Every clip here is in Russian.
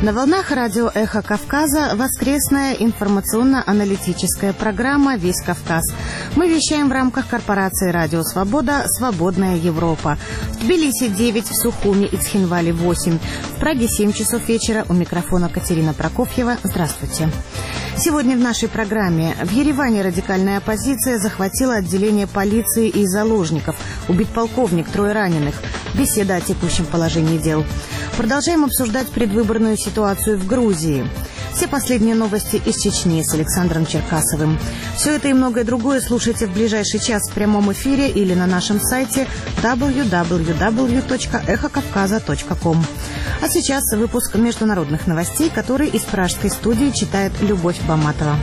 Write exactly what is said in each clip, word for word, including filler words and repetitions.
На волнах радио «Эхо Кавказа» воскресная информационно-аналитическая программа «Весь Кавказ». Мы вещаем в рамках корпорации «Радио Свобода. Свободная Европа». В Тбилиси девять, в Сухуми и Цхинвале восемь, в Праге семь часов вечера. У микрофона Катерина Прокофьева. Здравствуйте. Сегодня в нашей программе: в Ереване радикальная оппозиция захватила отделение полиции и заложников. Убит полковник, трое раненых. Беседа о текущем положении дел. Продолжаем обсуждать предвыборную ситуацию в Грузии. Все последние новости из Чечни с Александром Черкасовым. Все это и многое другое слушайте в ближайший час в прямом эфире или на нашем сайте дабл ю дабл ю дабл ю точка эхо кавказа точка ком. А сейчас выпуск международных новостей, который из пражской студии читает Любовь Баматова.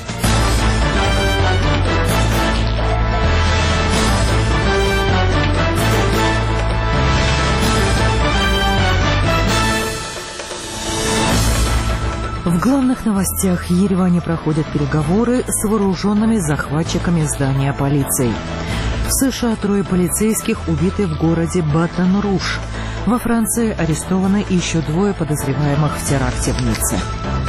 В главных новостях: в Ереване проходят переговоры с вооруженными захватчиками здания полиции. В США трое полицейских убиты в городе Батон-Руж. Во Франции арестованы еще двое подозреваемых в теракте в Ницце.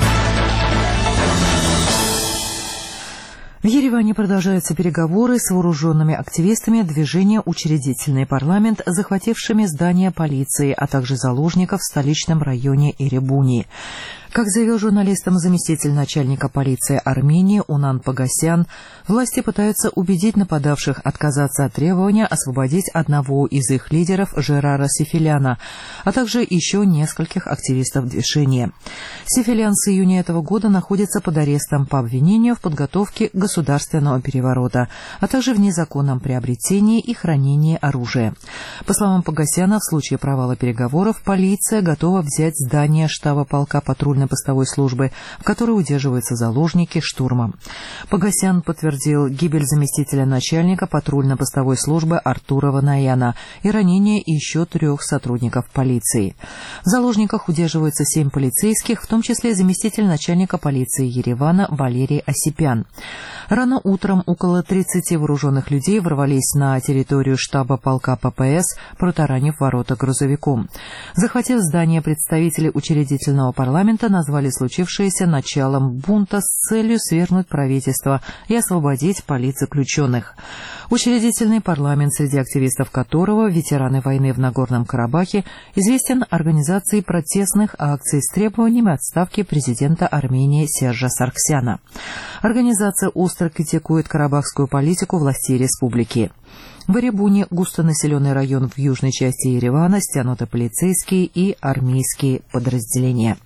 В Ереване продолжаются переговоры с вооруженными активистами движения «Учредительный парламент», захватившими здание полиции, а также заложников в столичном районе Эребуни. Как заявил журналистам заместитель начальника полиции Армении Унан Погосян, власти пытаются убедить нападавших отказаться от требования освободить одного из их лидеров Жерара Сефеляна, а также еще нескольких активистов движения. Сефелян с июня этого года находится под арестом по обвинению в подготовке государственного переворота, а также в незаконном приобретении и хранении оружия. По словам Погосяна, в случае провала переговоров полиция готова взять здание штаба полка патрульной постовой службы, в которой удерживаются заложники, штурмом. Погосян подтвердил гибель заместителя начальника патрульно-постовой службы Артура Ванаяна и ранение еще трех сотрудников полиции. В заложниках удерживаются семь полицейских, в том числе заместитель начальника полиции Еревана Валерий Осипян. Рано утром около тридцати вооруженных людей ворвались на территорию штаба полка ППС, протаранив ворота грузовиком. Захватив здание, представители учредительного парламента назвали случившееся началом бунта с целью свергнуть правительство и освободить политзаключенных. Учредительный парламент, среди активистов которого ветераны войны в Нагорном Карабахе, известен организацией протестных акций с требованиями отставки президента Армении Сержа Сарксяна. Организация остро критикует карабахскую политику властей республики. В Эребуне, густонаселенный район в южной части Еревана, стянуты полицейские и армейские подразделения.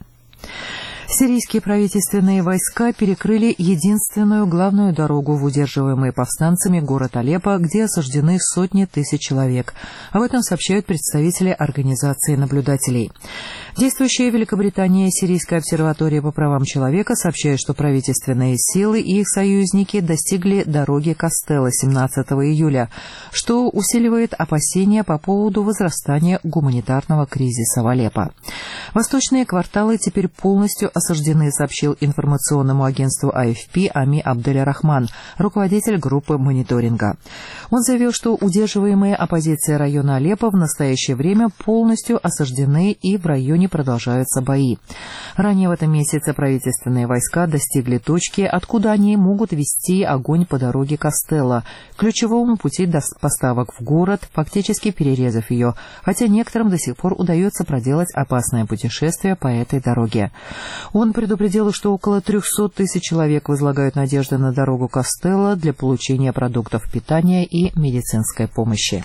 Сирийские правительственные войска перекрыли единственную главную дорогу в удерживаемый повстанцами город Алеппо, где осаждены сотни тысяч человек. Об этом сообщают представители организации наблюдателей. Действующая в Великобритании Сирийская обсерватория по правам человека сообщает, что правительственные силы и их союзники достигли дороги Кастелло семнадцатого июля, что усиливает опасения по поводу возрастания гуманитарного кризиса в Алеппо. Восточные кварталы теперь полностью осаждены, сообщил информационному агентству А Эф Пи Ами Абдель-Рахман, руководитель группы мониторинга. Он заявил, что удерживаемые оппозицией района Алеппо в настоящее время полностью осаждены и в районе продолжаются бои. Ранее в этом месяце правительственные войска достигли точки, откуда они могут вести огонь по дороге Кастелло, ключевому пути поставок в город, фактически перерезав ее, хотя некоторым до сих пор удается проделать опасное путешествие по этой дороге. Он предупредил, что около трехсот тысяч человек возлагают надежды на дорогу Кастелло для получения продуктов питания и медицинской помощи.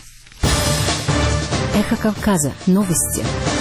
Эхо Кавказа. Новости.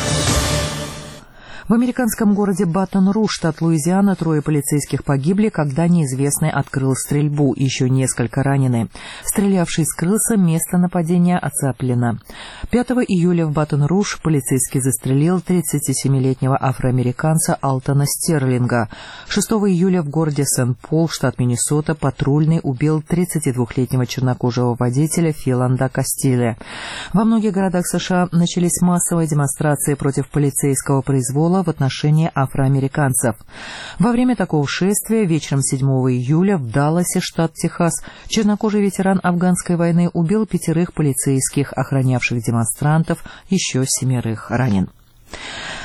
В американском городе Батон-Руж, штат Луизиана, трое полицейских погибли, когда неизвестный открыл стрельбу, еще несколько ранены. Стрелявший скрылся, место нападения оцеплено. пятого июля в Батон-Руж полицейский застрелил тридцатисемилетнего афроамериканца Алтона Стерлинга. шестого июля в городе Сент-Пол, штат Миннесота, патрульный убил тридцатидвухлетнего чернокожего водителя Филанда Кастиле. Во многих городах США начались массовые демонстрации против полицейского произвола в отношении афроамериканцев. Во время такого шествия вечером седьмого июля в Далласе, штат Техас, чернокожий ветеран афганской войны убил пятерых полицейских, охранявших демонстрантов, еще семерых ранен.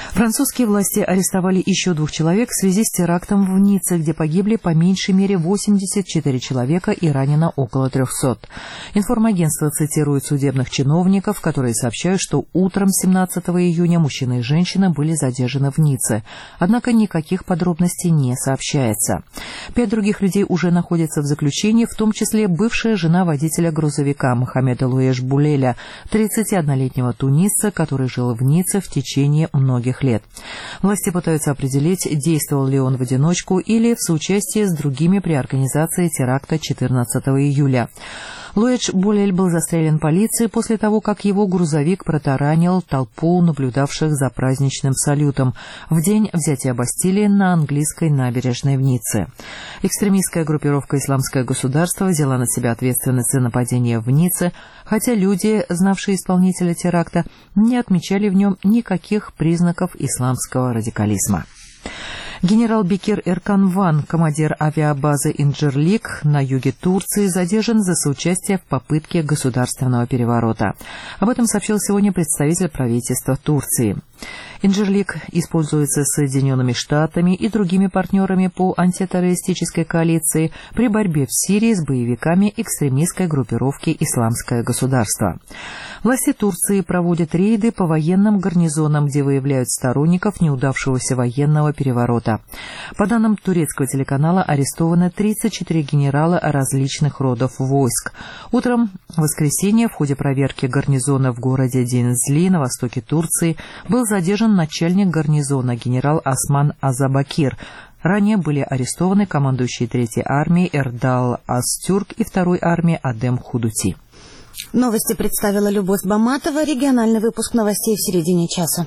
Французские власти арестовали еще двух человек в связи с терактом в Ницце, где погибли по меньшей мере восемьдесят четыре человека и ранено около трехсот. Информагентство цитирует судебных чиновников, которые сообщают, что утром семнадцатого июня мужчина и женщина были задержаны в Ницце. Однако никаких подробностей не сообщается. Пять других людей уже находятся в заключении, в том числе бывшая жена водителя грузовика Мохаммеда Луэш Булеля, тридцатиоднолетнего тунисца, который жил в Ницце в течение многих лет. Власти пытаются определить, действовал ли он в одиночку или в соучастии с другими при организации теракта четырнадцатого июля. Луэш Булель был застрелен полицией после того, как его грузовик протаранил толпу наблюдавших за праздничным салютом в день взятия Бастилии на английской набережной в Ницце. Экстремистская группировка «Исламское государство» взяла на себя ответственность за нападение в Ницце, хотя люди, знавшие исполнителя теракта, не отмечали в нем никаких признаков исламского радикализма. Генерал Бекир Эркан Ван, командир авиабазы Инджирлик на юге Турции, задержан за соучастие в попытке государственного переворота. Об этом сообщил сегодня представитель правительства Турции. Инджирлик используется Соединенными Штатами и другими партнерами по антитеррористической коалиции при борьбе в Сирии с боевиками экстремистской группировки «Исламское государство». Власти Турции проводят рейды по военным гарнизонам, где выявляют сторонников неудавшегося военного переворота. По данным турецкого телеканала, арестованы тридцать четыре генерала различных родов войск. Утром в воскресенье в ходе проверки гарнизона в городе Денизли на востоке Турции был задержан начальник гарнизона генерал Осман Азабакир. Ранее были арестованы командующий третьей армией Эрдал Астюрк и второй армией Адем Худути. Новости представила Любовь Баматова. Региональный выпуск новостей в середине часа.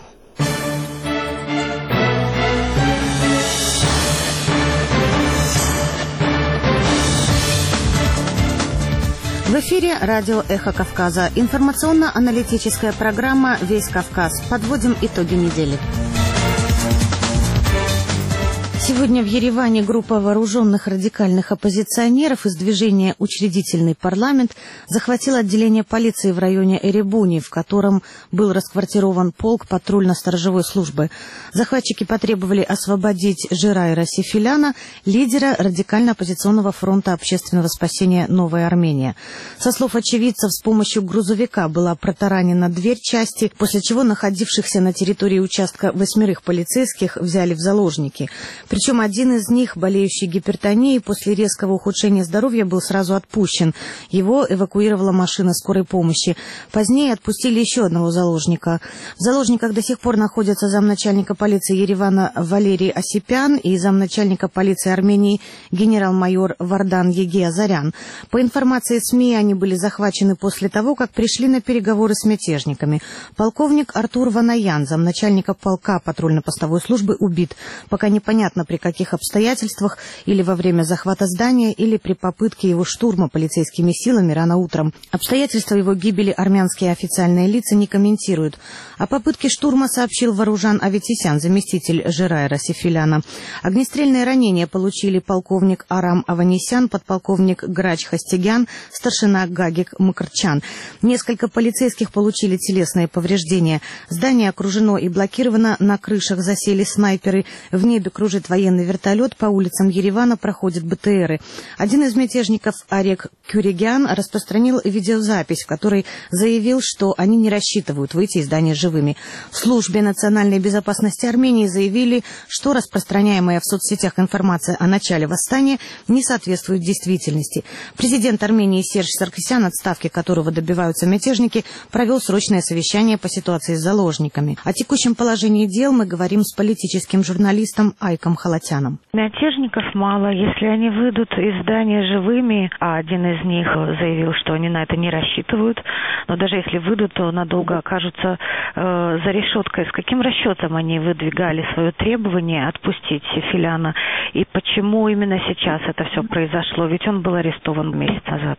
В эфире радио «Эхо Кавказа». Информационно-аналитическая программа «Весь Кавказ». Подводим итоги недели. Сегодня в Ереване группа вооруженных радикальных оппозиционеров из движения «Учредительный парламент» захватила отделение полиции в районе Эребуни, в котором был расквартирован полк патрульно-сторожевой службы. Захватчики потребовали освободить Жирайра Сефиляна, лидера радикально-оппозиционного фронта общественного спасения «Новая Армения». Со слов очевидцев, с помощью грузовика была протаранена дверь части, после чего находившихся на территории участка восьмерых полицейских взяли в заложники. Причем один из них, болеющий гипертонией, после резкого ухудшения здоровья был сразу отпущен. Его эвакуировала машина скорой помощи. Позднее отпустили еще одного заложника. В заложниках до сих пор находятся замначальника полиции Еревана Валерий Осипян и замначальника полиции Армении генерал-майор Вардан Еге-Азарян. По информации СМИ, они были захвачены после того, как пришли на переговоры с мятежниками. Полковник Артур Ванаян, замначальника полка патрульно-постовой службы, убит. Пока непонятно, при каких обстоятельствах, или во время захвата здания, или при попытке его штурма полицейскими силами рано утром. Обстоятельства его гибели армянские официальные лица не комментируют. О попытке штурма сообщил Варужан Аветисян, заместитель Жирайра Сефиляна. Огнестрельные ранения получили полковник Арам Аванесян, подполковник Грач Хастигян, старшина Гагик Макарчан. Несколько полицейских получили телесные повреждения. Здание окружено и блокировано, на крышах засели снайперы, в небе кружит военный вертолет, по улицам Еревана проходят БТРы. Один из мятежников, Арек Кюрегян, распространил видеозапись, в которой заявил, что они не рассчитывают выйти из здания живыми. В службе национальной безопасности Армении заявили, что распространяемая в соцсетях информация о начале восстания не соответствует действительности. Президент Армении Серж Саркисян, отставки которого добиваются мятежники, провел срочное совещание по ситуации с заложниками. О текущем положении дел мы говорим с политическим журналистом Айком Халатяном. Мятежников мало. Если они выйдут из здания живыми, а один из них заявил, что они на это не рассчитывают, но даже если выйдут, то надолго окажутся э, за решеткой. С каким расчетом они выдвигали свое требование отпустить Сефиляна? И почему именно сейчас это все произошло? Ведь он был арестован месяц назад.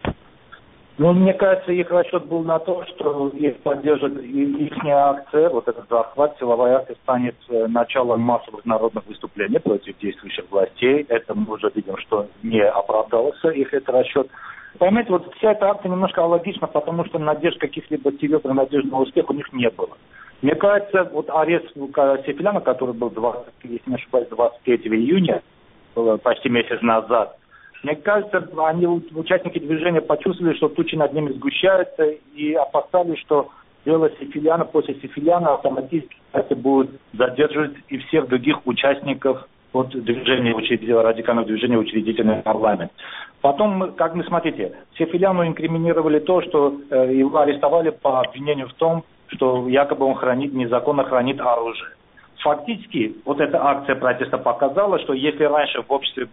Ну, мне кажется, их расчет был на то, что их поддержит их акция, вот этот захват, силовая акция станет началом массовых народных выступлений против действующих властей. Это мы уже видим, что не оправдался их этот расчет. Понимаете, вот вся эта акция немножко алогична, потому что надежд каких-либо серьезных надежд на успех у них не было. Мне кажется, вот арест Сефиляна, который был, двадцать, если не ошибаюсь, двадцать третьего июня, было почти месяц назад, мне кажется, они, участники движения, почувствовали, что тучи над ними сгущаются, и опасались, что дело Сефиляна, после Сефиляна автоматически будут задерживать и всех других участников от движения, радикального движения учредительный парламент. Потом, как вы смотрите, Сефиляну инкриминировали то, что э, его арестовали по обвинению в том, что якобы он хранит, незаконно хранит оружие. Фактически, вот эта акция протеста показала, что если раньше в обществе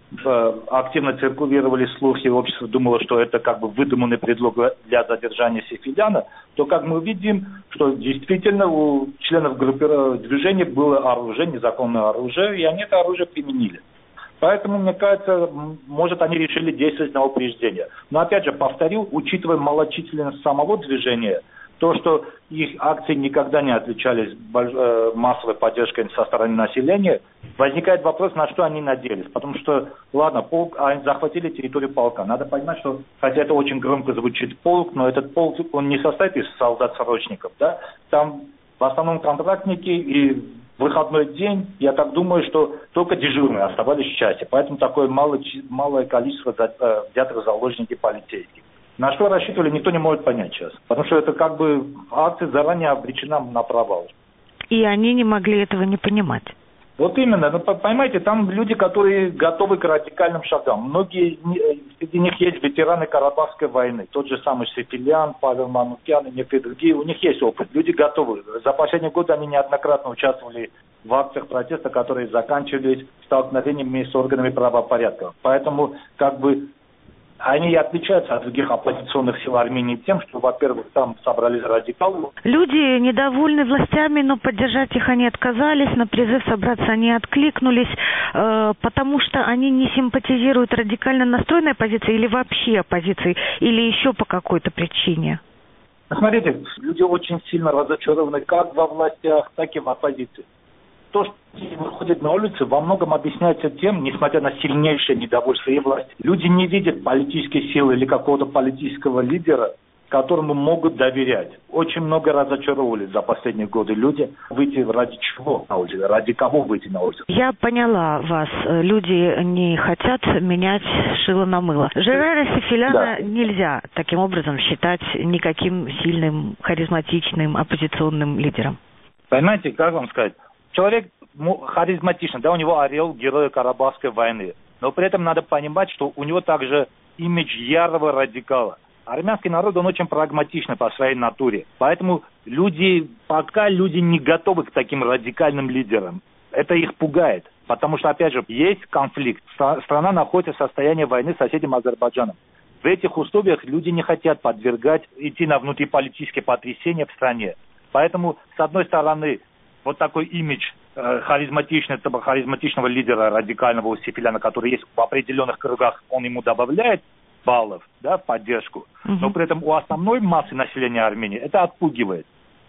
э, активно циркулировали слухи, общество думало, что это как бы выдуманный предлог для задержания Сефиляна, то, как мы видим, что действительно у членов группы движения было оружие, незаконное оружие, и они это оружие применили. Поэтому, мне кажется, может, они решили действовать на упреждение. Но, опять же, повторю, учитывая малочисленность самого движения, то, что их акции никогда не отличались массовой поддержкой со стороны населения, возникает вопрос, на что они надеялись. Потому что, ладно, полк, они захватили территорию полка. Надо понимать, что, хотя это очень громко звучит полк, но этот полк, он не состоит из солдат-срочников, да? Там в основном контрактники, и в выходной день, я так думаю, что только дежурные оставались в части. Поэтому такое малое, малое количество взятых в заложники полицейских. На что рассчитывали, никто не может понять сейчас. Потому что это как бы акция заранее обречена на провал. И они не могли этого не понимать. Вот именно. Ну, понимаете, там люди, которые готовы к радикальным шагам. Многие, среди них есть ветераны Карабахской войны. Тот же самый Сефилян, Павел Манукян и некоторые другие. У них есть опыт. Люди готовы. За последние годы они неоднократно участвовали в акциях протеста, которые заканчивались столкновениями с органами правопорядка. Поэтому, как бы, они и отличаются от других оппозиционных сил Армении тем, что, во-первых, там собрались радикалы. Люди недовольны властями, но поддержать их они отказались, на призыв собраться они откликнулись, э, потому что они не симпатизируют радикально настроенной оппозиции или вообще оппозиции, или еще по какой-то причине? Смотрите, люди очень сильно разочарованы как во властях, так и в оппозиции. То, что люди выходят на улицы, во многом объясняется тем, несмотря на сильнейшее недовольство и власти, люди не видят политической силы или какого-то политического лидера, которому могут доверять. Очень много разочаровывались за последние годы люди. Выйти ради чего на улицу? Ради кого выйти на улицу? Я поняла вас. Люди не хотят менять шило на мыло. Жерара Сефиляна да. нельзя таким образом считать никаким сильным, харизматичным, оппозиционным лидером. Понимаете, как вам сказать? Человек харизматичный, да, у него орел героя Карабахской войны. Но при этом надо понимать, что у него также имидж ярого радикала. Армянский народ, он очень прагматичный по своей натуре. Поэтому люди, пока люди не готовы к таким радикальным лидерам, это их пугает. Потому что, опять же, есть конфликт. Страна находится в состоянии войны с соседним Азербайджаном. В этих условиях люди не хотят подвергать, идти на внутриполитические потрясения в стране. Поэтому, с одной стороны, вот такой имидж э, харизматичного, харизматичного лидера радикального Сефиляна, который есть в определенных кругах, он ему добавляет баллов, да, в поддержку. Uh-huh. Но при этом у основной массы населения Армении это отпугивает.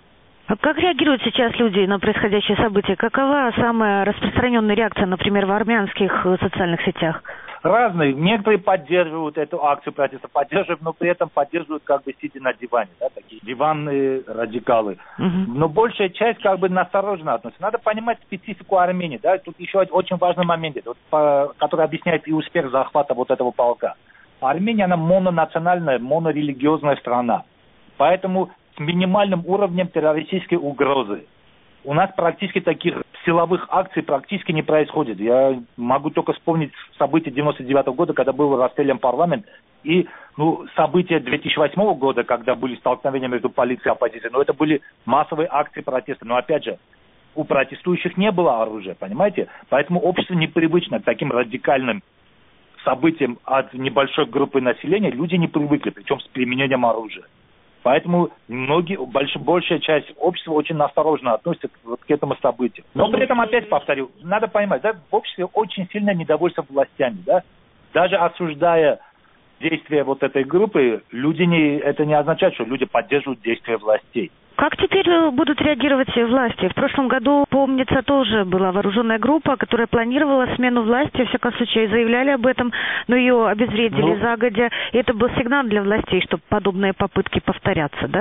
А как реагируют сейчас люди на происходящие события? Какова самая распространенная реакция, например, в армянских социальных сетях? Разные. Некоторые поддерживают эту акцию протеста, поддерживают, но при этом поддерживают как бы сидя на диване, да, такие диванные радикалы. Uh-huh. Но большая часть как бы настороженно относится. Надо понимать специфику Армении, да. Тут еще очень важный момент, вот, по, который объясняет и успех захвата вот этого полка. Армения, она мононациональная, монорелигиозная страна. Поэтому с минимальным уровнем террористической угрозы. У нас практически таких силовых акций практически не происходит. Я могу только вспомнить события девяносто девятого года, когда был расстрелян парламент, и ну, события две тысячи восьмого года, когда были столкновения между полицией и оппозицией. Но это были массовые акции протеста. Но опять же, у протестующих не было оружия, понимаете? Поэтому общество непривычно к таким радикальным событиям от небольшой группы населения. Люди не привыкли, причем с применением оружия. Поэтому многие, больш, большая часть общества очень осторожно относится к, вот, к этому событию. Но при этом, опять повторю, надо понимать, да, в обществе очень сильное недовольство властями. Да? Даже осуждая действия вот этой группы, люди не, это не означает, что люди поддерживают действия властей. Как теперь будут реагировать власти? В прошлом году, помнится, тоже была вооруженная группа, которая планировала смену власти, в всяком случае заявляли об этом, но ее обезвредили ну, загодя. И это был сигнал для властей, чтобы подобные попытки повторятся, да?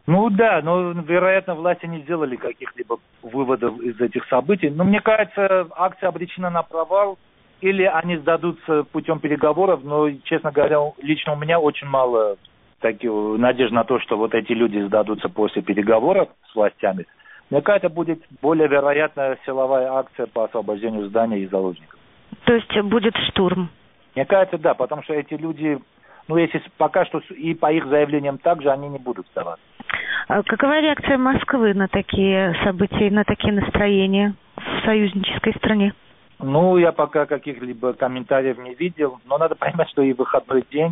Ну да, но, вероятно, власти не сделали каких-либо выводов из этих событий. Но мне кажется, акция обречена на провал. Или они сдадутся путем переговоров, но, честно говоря, лично у меня очень мало таких надежд на то, что вот эти люди сдадутся после переговоров с властями. Мне кажется, будет более вероятная силовая акция по освобождению здания и заложников. То есть будет штурм? Мне кажется, да, потому что эти люди, ну, если пока что и по их заявлениям также, они не будут сдаваться. А какова реакция Москвы на такие события, на такие настроения в союзнической стране? Ну, я пока каких-либо комментариев не видел, но надо понимать, что и выходной день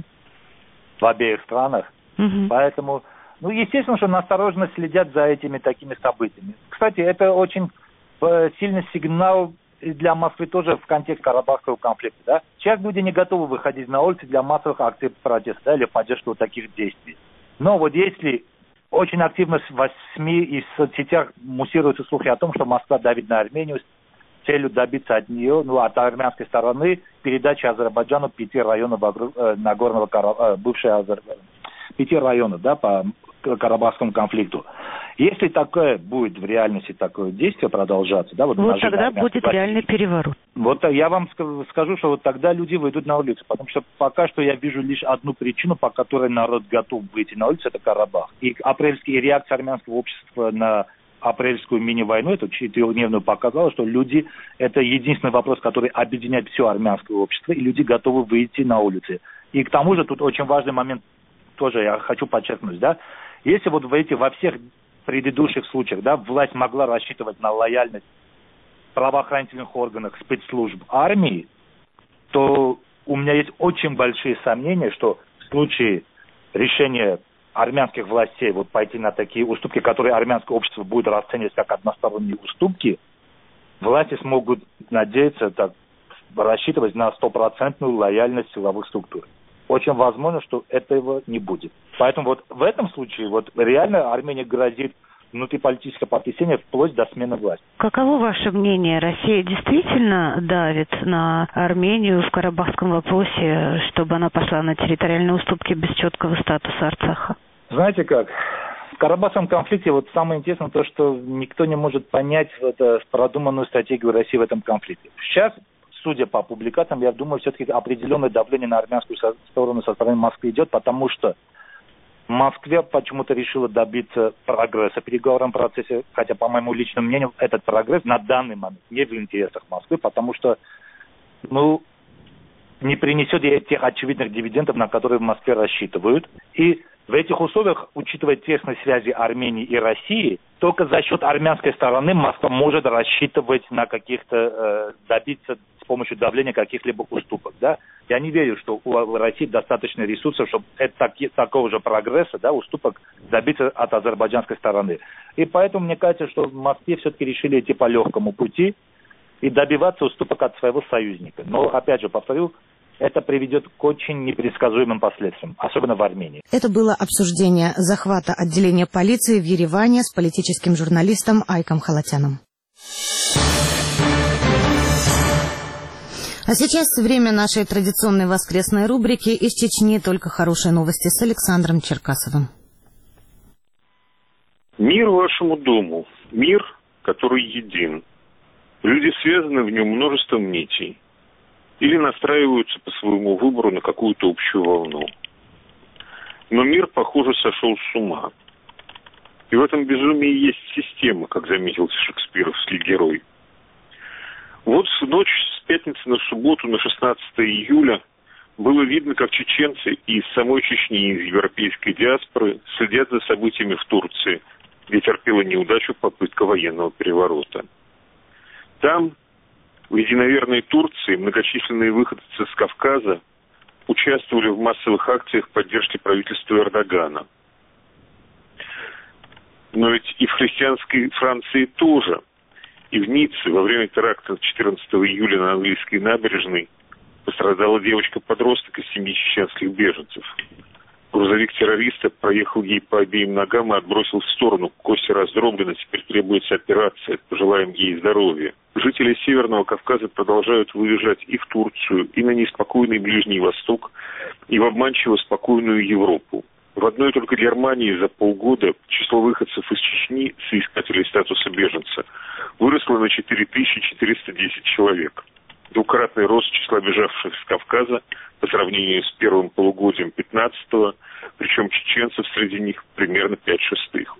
в обеих странах. Угу. Поэтому, ну, естественно, что настороженно следят за этими такими событиями. Кстати, это очень сильный сигнал для Москвы тоже в контексте Карабахского конфликта. Да? Сейчас люди не готовы выходить на улицы для массовых акций протеста, да, или поддержки вот таких действий. Но вот если очень активно в СМИ и в соцсетях муссируются слухи о том, что Москва давит на Армению, целью добиться от нее, ну, от армянской стороны, передачи Азербайджану пяти районов э, Нагорного Карабаха, бывшей Азербайджана, пяти районов, да, по Карабахскому конфликту. Если такое будет в реальности, такое действие продолжаться, да, вот, вот тогда будет власти, реальный переворот. Вот я вам скажу, что вот тогда люди выйдут на улицу, потому что пока что я вижу лишь одну причину, по которой народ готов выйти на улицу, это Карабах. И апрельские реакции армянского общества на апрельскую мини-войну, эту четырехдневную, показала, что люди, это единственный вопрос, который объединяет все армянское общество, и люди готовы выйти на улицы. И к тому же тут очень важный момент, тоже я хочу подчеркнуть, да, если вот в эти, во всех предыдущих случаях, да, власть могла рассчитывать на лояльность правоохранительных органов, спецслужб, армии, то у меня есть очень большие сомнения, что в случае решения армянских властей вот пойти на такие уступки, которые армянское общество будет расценивать как односторонние уступки, власти смогут надеяться, так, рассчитывать на стопроцентную лояльность силовых структур. Очень возможно, что этого не будет. Поэтому вот в этом случае вот реально Армении грозит внутриполитическое потрясение вплоть до смены власти. Каково ваше мнение? Россия действительно давит на Армению в карабахском вопросе, чтобы она пошла на территориальные уступки без четкого статуса Арцаха? Знаете как? В Карабахском конфликте вот самое интересное то, что никто не может понять это, продуманную стратегию России в этом конфликте. Сейчас, судя по публикациям, я думаю, все-таки определенное давление на армянскую сторону со стороны Москвы идет, потому что Москва почему-то решила добиться прогресса в переговорном процессе, хотя, по моему личному мнению, этот прогресс на данный момент не в интересах Москвы, потому что, ну, не принесет тех очевидных дивидендов, на которые в Москве рассчитывают. И в этих условиях, учитывая тесные связи Армении и России, только за счет армянской стороны Москва может рассчитывать на каких-то, э, добиться с помощью давления каких-либо уступок, да. Я не верю, что у России достаточно ресурсов, чтобы это, таки, такого же прогресса, да, уступок добиться от азербайджанской стороны. И поэтому мне кажется, что в Москве все-таки решили идти по легкому пути и добиваться уступок от своего союзника. Но, опять же, повторю, это приведет к очень непредсказуемым последствиям, особенно в Армении. Это было обсуждение захвата отделения полиции в Ереване с политическим журналистом Айком Халатяном. А сейчас время нашей традиционной воскресной рубрики «Из Чечни только хорошие новости» с Александром Черкасовым. Мир вашему дому. Мир, который един. Люди связаны в нем множеством нитей. Или настраиваются по своему выбору на какую-то общую волну. Но мир, похоже, сошел с ума. И в этом безумии есть система, как заметил шекспировский герой. Вот в ночь с пятницы на субботу, на шестнадцатое июля, было видно, как чеченцы из самой Чечни, из европейской диаспоры следят за событиями в Турции, где терпела неудачу попытка военного переворота. Там, в единоверной Турции, многочисленные выходцы с Кавказа участвовали в массовых акциях поддержки правительства Эрдогана. Но ведь и в христианской Франции тоже. И в Ницце во время теракта четырнадцатого июля на английской набережной пострадала девочка-подросток из семьи чеченских беженцев. Грузовик террориста проехал ей по обеим ногам и отбросил в сторону. Кости раздроблены, теперь требуется операция. Пожелаем ей здоровья. Жители Северного Кавказа продолжают выезжать и в Турцию, и на неспокойный Ближний Восток, и в обманчиво спокойную Европу. В В одной только Германии за полгода число выходцев из Чечни, соискателей статуса беженца, выросло на четыре тысячи четыреста десять человек. Двукратный рост числа бежавших с Кавказа по сравнению с первым полугодием пятнадцатого, причем чеченцев среди них примерно пять шестых.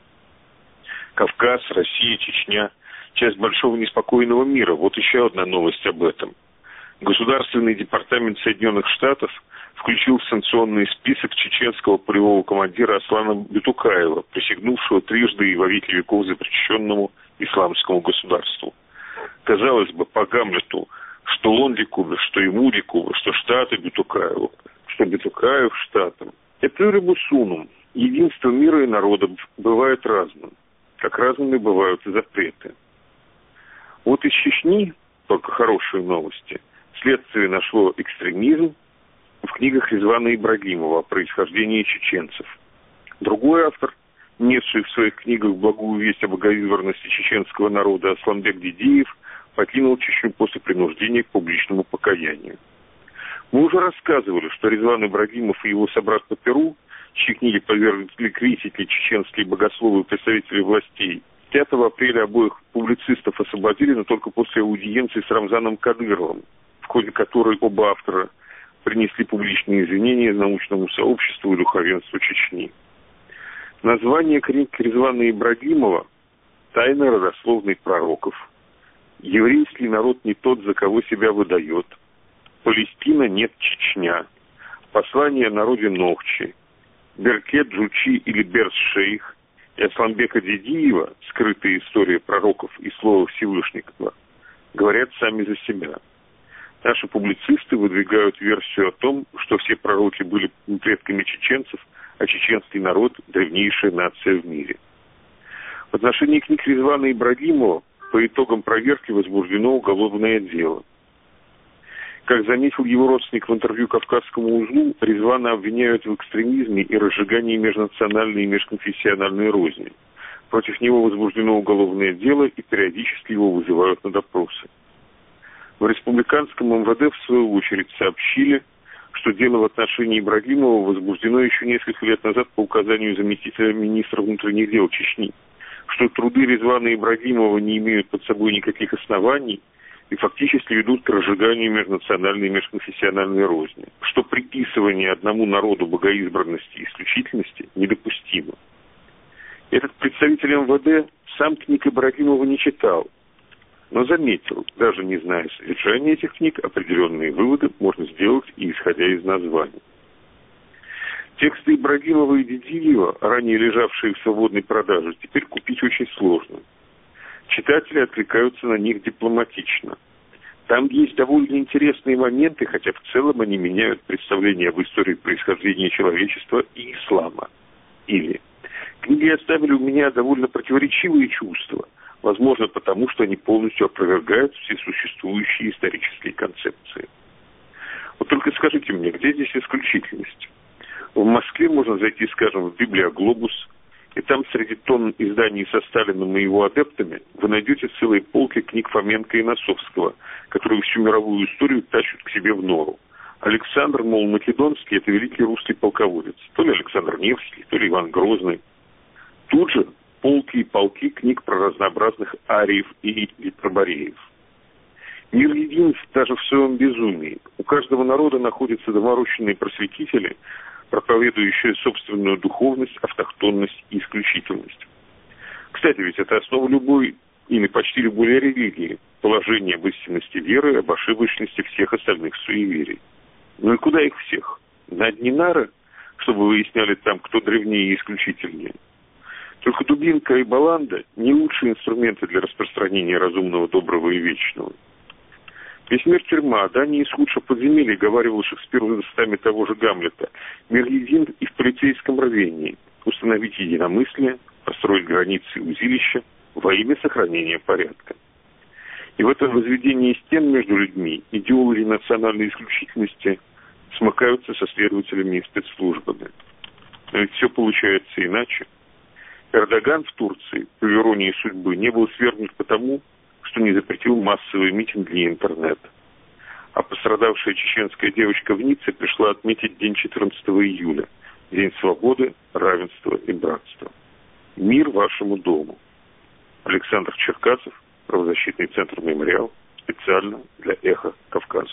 Кавказ, Россия, Чечня – часть большого неспокойного мира. Вот еще одна новость об этом. Государственный департамент Соединенных Штатов включил в санкционный список чеченского полевого командира Аслана Бютукаева, присягнувшего трижды и во веки веков запрещенному исламскому государству. Казалось бы, по Гамлету, что он Ликубе, что ему Ликубе, что Штаты Бютукаеву, что Бютукаев Штатам. Эплюрибус унум. Единство мира и народа бывает разным, как разными бывают и запреты. Вот из Чечни, только хорошие новости, следствие нашло экстремизм в книгах Резвана Ибрагимова о происхождении чеченцев. Другой автор, несший в своих книгах благую весть о богоизбранности чеченского народа, Асланбек Дидиев, покинул Чечню после принуждения к публичному покаянию. Мы уже рассказывали, что Резван Ибрагимов и его собрат по Перу, чьи книги подвергли критике чеченские богословы и представители властей, пятого апреля обоих публицистов освободили, но только после аудиенции с Рамзаном Кадыровым, в ходе которой оба автора принесли публичные извинения научному сообществу и духовенству Чечни. Название книг Резвана Ибрагимова «Тайны родословной пророков», «Еврейский народ не тот, за кого себя выдает», «Палестина нет Чечня», «Послание о народе Нохчи», «Беркет Джучи или Берс-Шейх» и Асланбека Дидиева «Скрытая история пророков и слова Всевышнего» говорят сами за себя. Наши публицисты выдвигают версию о том, что все пророки были предками чеченцев, а чеченский народ – древнейшая нация в мире. В отношении книг Резвана Ибрагимова по итогам проверки возбуждено уголовное дело. Как заметил его родственник в интервью «Кавказскому узлу», Резвана обвиняют в экстремизме и разжигании межнациональной и межконфессиональной розни. Против него возбуждено уголовное дело и периодически его вызывают на допросы. В республиканском эм вэ дэ, в свою очередь, сообщили, что дело в отношении Ибрагимова возбуждено еще несколько лет назад по указанию заместителя министра внутренних дел Чечни, что труды Резвана Ибрагимова не имеют под собой никаких оснований и фактически ведут к разжиганию межнациональной и межконфессиональной розни, что приписывание одному народу богоизбранности и исключительности недопустимо. Этот представитель эм вэ дэ сам книг Ибрагимова не читал, но заметил, даже не зная содержания этих книг, определенные выводы можно сделать и исходя из названий. Тексты Ибрагимова и Дидиева, ранее лежавшие в свободной продаже, теперь купить очень сложно. Читатели откликаются на них дипломатично. Там есть довольно интересные моменты, хотя в целом они меняют представление об истории происхождения человечества и ислама. Или книги оставили у меня довольно противоречивые чувства, возможно, потому что они полностью опровергают все существующие исторические концепции. Вот только скажите мне, где здесь исключительность? В Москве можно зайти, скажем, в Библиоглобус, и там среди тонн изданий со Сталиным и его адептами вы найдете целые полки книг Фоменко и Носовского, которые всю мировую историю тащат к себе в нору. Александр, мол, Македонский – это великий русский полководец. То ли Александр Невский, то ли Иван Грозный. Тут же полки и полки книг про разнообразных ариев и гипербореев. Мир един даже в своем безумии. У каждого народа находятся доморощенные просветители, проповедующие собственную духовность, автохтонность и исключительность. Кстати, ведь это основа любой или почти любой религии, положение об истинности веры, об ошибочности всех остальных суеверий. Ну и куда их всех? На одни нары, чтобы выясняли там, кто древнее и исключительнее. Только дубинка и баланда не лучшие инструменты для распространения разумного, доброго и вечного. Весь мир тюрьма, да не исход подземелья, говаривал Шекспир в устами того же Гамлета. Мир един и в полицейском рвении. Установить единомыслие, построить границы и узилища во имя сохранения порядка. И в этом возведении стен между людьми идеологи национальной исключительности смыкаются со следователями и спецслужбами. Но ведь все получается иначе. Эрдоган в Турции, по иронии судьбы, не был свергнут потому, что не запретил массовые митинги и интернет. А пострадавшая чеченская девочка в Ницце пришла отметить день четырнадцатого июля, День свободы, равенства и братства. Мир вашему дому. Александр Черкасов, правозащитный центр «Мемориал», специально для «Эхо Кавказа».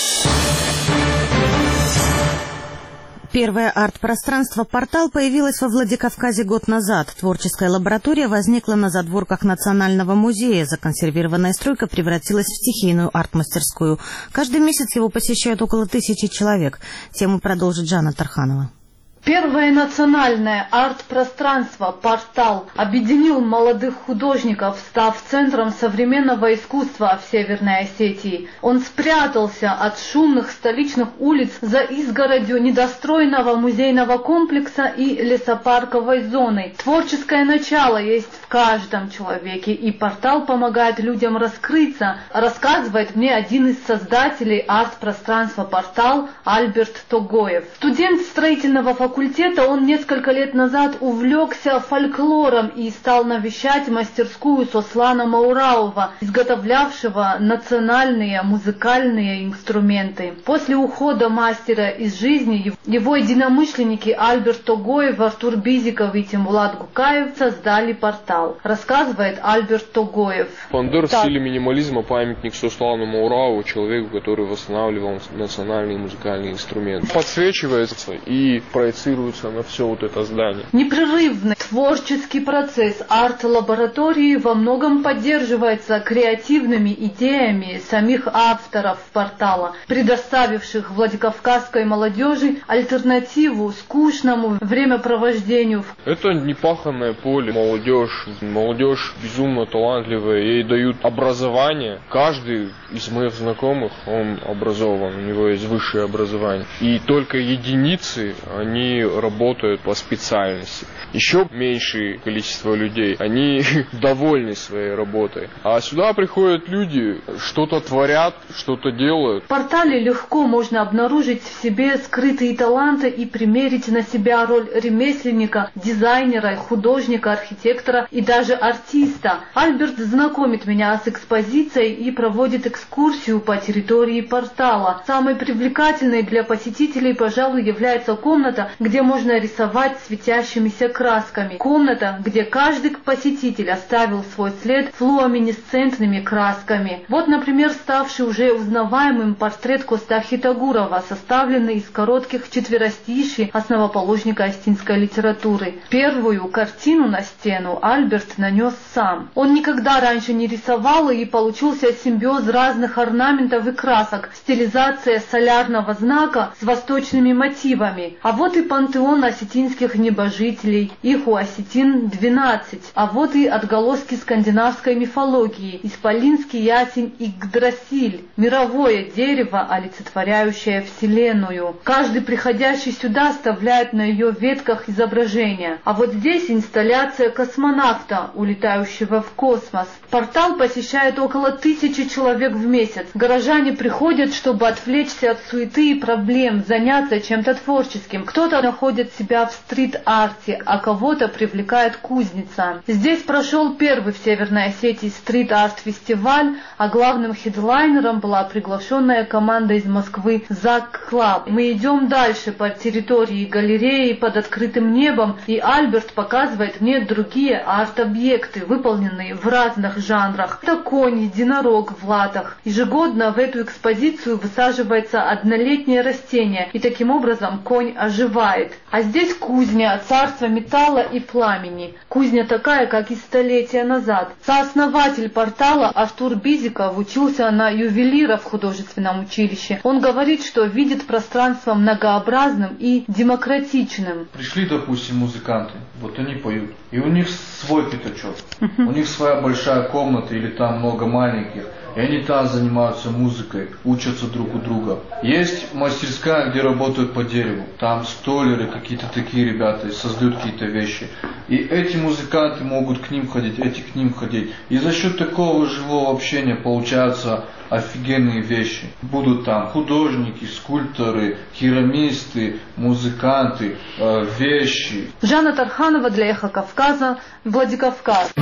Первое арт-пространство «Портал» появилось во Владикавказе год назад. Творческая лаборатория возникла на задворках Национального музея. Законсервированная стройка превратилась в стихийную арт-мастерскую. Каждый месяц его посещают около тысячи человек. Тему продолжит Жанна Тарханова. Первое национальное арт-пространство «Портал» объединил молодых художников, став центром современного искусства в Северной Осетии. Он спрятался от шумных столичных улиц за изгородью недостроенного музейного комплекса и лесопарковой зоной. Творческое начало есть в каждом человеке, и «Портал» помогает людям раскрыться, рассказывает мне один из создателей арт-пространства «Портал» Альберт Тогоев. Студент строительного факультета факультета, он несколько лет назад увлекся фольклором и стал навещать мастерскую Сослана Мауралова, изготовлявшего национальные музыкальные инструменты. После ухода мастера из жизни его единомышленники Альберт Тогоев, Артур Бизиков и Тимулат Гукаев создали «Портал». Рассказывает Альберт Тогоев. Пандер в стиле минимализма, памятник Сослану Мауралову, человеку, который восстанавливал национальные музыкальные инструменты. Подсвечивается и проецируется на все вот это здание. Непрерывный творческий процесс арт-лаборатории во многом поддерживается креативными идеями самих авторов «Портала», предоставивших владикавказской молодежи альтернативу скучному времяпровождению. Это непаханное поле. Молодежь, молодежь безумно талантливая, ей дают образование. Каждый из моих знакомых, он образован, у него есть высшее образование. И только единицы, они работают по специальности. Еще меньшее количество людей, они довольны своей работой. А сюда приходят люди, что-то творят, что-то делают. В «Портале» легко можно обнаружить в себе скрытые таланты и примерить на себя роль ремесленника, дизайнера, художника, архитектора и даже артиста. Альберт знакомит меня с экспозицией и проводит экскурсию по территории «Портала». Самой привлекательной для посетителей, пожалуй, является комната, где можно рисовать светящимися красками. Комната, где каждый посетитель оставил свой след флуоминесцентными красками. Вот, например, ставший уже узнаваемым портрет Костахи Тагурова, составленный из коротких четверостиший основоположника остинской литературы. Первую картину на стену Альберт нанес сам. Он никогда раньше не рисовал, и получился симбиоз разных орнаментов и красок, стилизация солярного знака с восточными мотивами. А вот и пантеон осетинских небожителей, их у осетин двенадцать. А вот и отголоски скандинавской мифологии, исполинский ясень Игдрасиль, мировое дерево, олицетворяющее Вселенную. Каждый приходящий сюда оставляет на ее ветках изображения. А вот здесь инсталляция космонавта, улетающего в космос. «Портал» посещает около тысячи человек в месяц. Горожане приходят, чтобы отвлечься от суеты и проблем, заняться чем-то творческим. Кто-то находит себя в стрит-арте, а кого-то привлекает кузница. Здесь прошел первый в Северной Осетии стрит-арт-фестиваль, а главным хедлайнером была приглашенная команда из Москвы «Зак Клаб». Мы идем дальше по территории галереи под открытым небом, и Альберт показывает мне другие арт-объекты, выполненные в разных жанрах. Это конь, единорог в латах. Ежегодно в эту экспозицию высаживается однолетнее растение, и таким образом конь оживает. А здесь кузня, царство металла и пламени. Кузня такая, как и столетия назад. Сооснователь «Портала» Артур Бизиков учился на ювелира в художественном училище. Он говорит, что видит пространство многообразным и демократичным. Пришли, допустим, музыканты, вот они поют, и у них свой пятачок, у них своя большая комната или там много маленьких. И они там занимаются музыкой, учатся друг у друга. Есть мастерская, где работают по дереву. Там столеры, какие-то такие ребята, создают какие-то вещи. И эти музыканты могут к ним ходить, эти к ним ходить. И за счет такого живого общения получаются офигенные вещи. Будут там художники, скульпторы, керамисты, музыканты, э, вещи. Жанна Тарханова для «Эхо Кавказа», Владикавказ.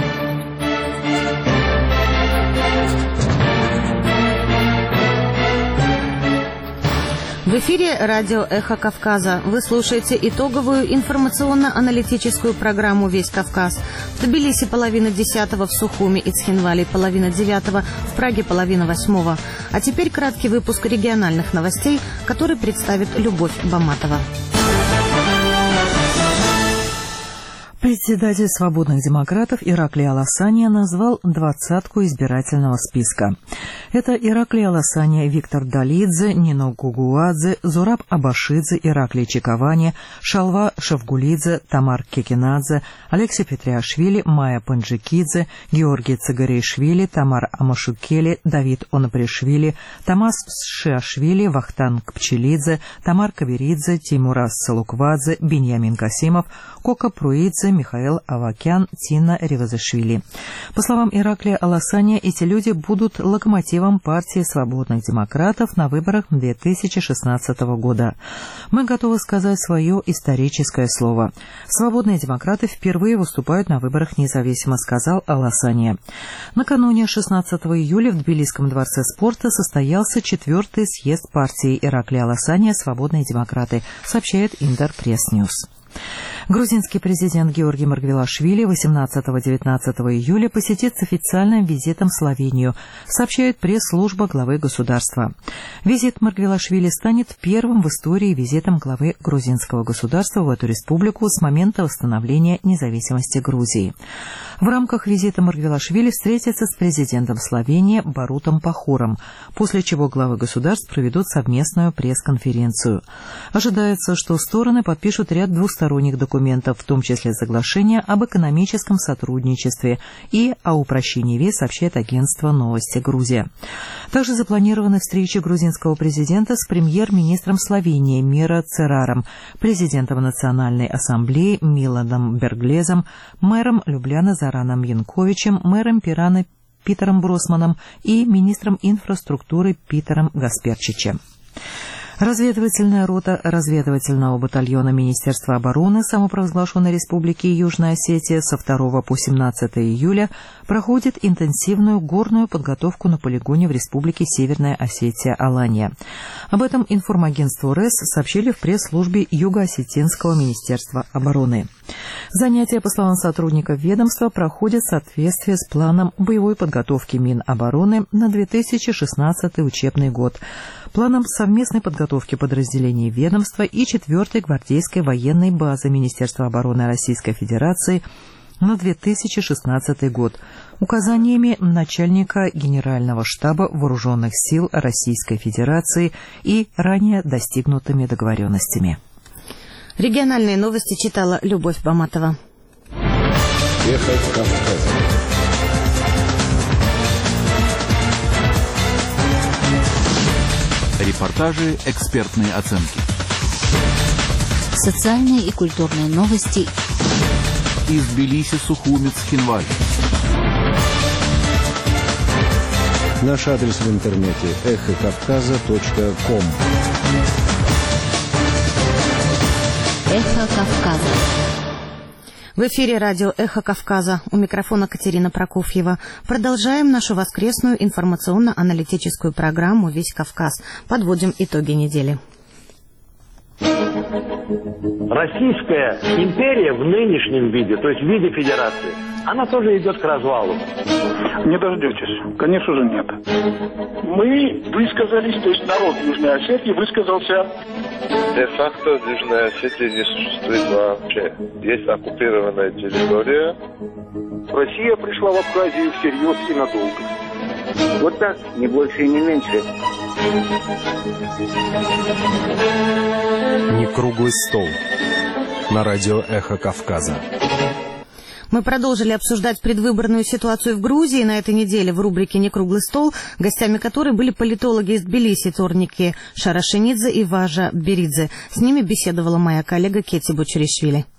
В эфире радио «Эхо Кавказа». Вы слушаете итоговую информационно-аналитическую программу «Весь Кавказ». В Тбилиси половина десятого, в Сухуми и Цхинвале половина девятого, в Праге половина восьмого. А теперь краткий выпуск региональных новостей, который представит Любовь Баматова. Председатель «Свободных демократов» Ираклий Аласания назвал двадцатку избирательного списка. Это Ираклий Аласания, Виктор Далидзе, Нино Гугуадзе, Зураб Абашидзе, Ираклий Чиковани, Шалва Шавгулидзе, Тамар Кекинадзе, Алексей Петриашвили, Майя Панджикидзе, Георгий Цагаришвили, Тамар Амашукели, Давид Онапришвили, Тамас Шиашвили, Вахтанг Пчелидзе, Тамар Каверидзе, Тимурас Салуквадзе, Беньямин Касимов, Кока Пруидзе, Михаил Авакян, Тина Ревазышвили. По словам Ираклия Аласания, эти люди будут локомотивом партии «Свободных демократов» на выборах две тысячи шестнадцатого года. Мы готовы сказать свое историческое слово. «Свободные демократы» впервые выступают на выборах независимо, сказал Аласания. Накануне шестнадцатого июля в Тбилисском дворце спорта состоялся четвертый съезд партии Ираклия Аласания «Свободные демократы», сообщает Индер Пресс Ньюс. Грузинский президент Георгий Маргвелашвили восемнадцатого-девятнадцатого июля посетит с официальным визитом Словению, сообщает пресс-служба главы государства. Визит Маргвелашвили станет первым в истории визитом главы грузинского государства в эту республику с момента восстановления независимости Грузии. В рамках визита Маргвелашвили встретится с президентом Словении Барутом Пахором, после чего главы государств проведут совместную пресс-конференцию. Ожидается, что стороны подпишут ряд двусторонних документов, в том числе соглашение об экономическом сотрудничестве и о упрощении виз, сообщает агентство «Новости Грузия». Также запланированы встречи грузинского президента с премьер-министром Словении Миро Цераром, президентом Национальной ассамблеи Миладом Берглезом, мэром Любляны Зораном Янковичем, мэром Пираны Питером Бросманом и министром инфраструктуры Питером Гасперчичем. Разведывательная рота разведывательного батальона Министерства обороны самопровозглашенной Республики Южная Осетия со второго по семнадцатое июля проходит интенсивную горную подготовку на полигоне в Республике Северная Осетия Алания. Об этом информагентству РЭС сообщили в пресс-службе Юго-Осетинского Министерства обороны. Занятия, по словам сотрудников ведомства, проходят в соответствии с планом боевой подготовки Минобороны на две тысячи шестнадцатый учебный год, планом совместной подготовки подразделений ведомства и четвертой гвардейской военной базы Министерства обороны Российской Федерации на две тысячи шестнадцатый год, указаниями начальника Генерального штаба Вооруженных сил Российской Федерации и ранее достигнутыми договоренностями. Региональные новости читала Любовь Баматова. Эхо Кавказа. Репортажи, экспертные оценки. Социальные и культурные новости. Из Тбилиси, Сухуми, Цхинвале. Наш адрес в интернете эхо кавказа точка ком. Эхо Кавказа. В эфире радио «Эхо Кавказа». У микрофона Катерина Прокофьева. Продолжаем нашу воскресную информационно-аналитическую программу «Весь Кавказ». Подводим итоги недели. Российская империя в нынешнем виде, то есть в виде федерации, она тоже идет к развалу. Не дождетесь. Конечно же нет. Мы высказались, то есть народ Южной Осетии высказался. Де-факто в Южной Осетии не существует вообще. Есть оккупированная территория. Россия пришла в Абхазию всерьез и надолго. Вот так, не больше и не меньше. Не круглый стол. На радио «Эхо Кавказа». Мы продолжили обсуждать предвыборную ситуацию в Грузии на этой неделе в рубрике «Не круглый стол», гостями которой были политологи из Тбилиси, Торники Шарашинидзе и Важа Беридзе. С ними беседовала моя коллега Кети Бочеришвили.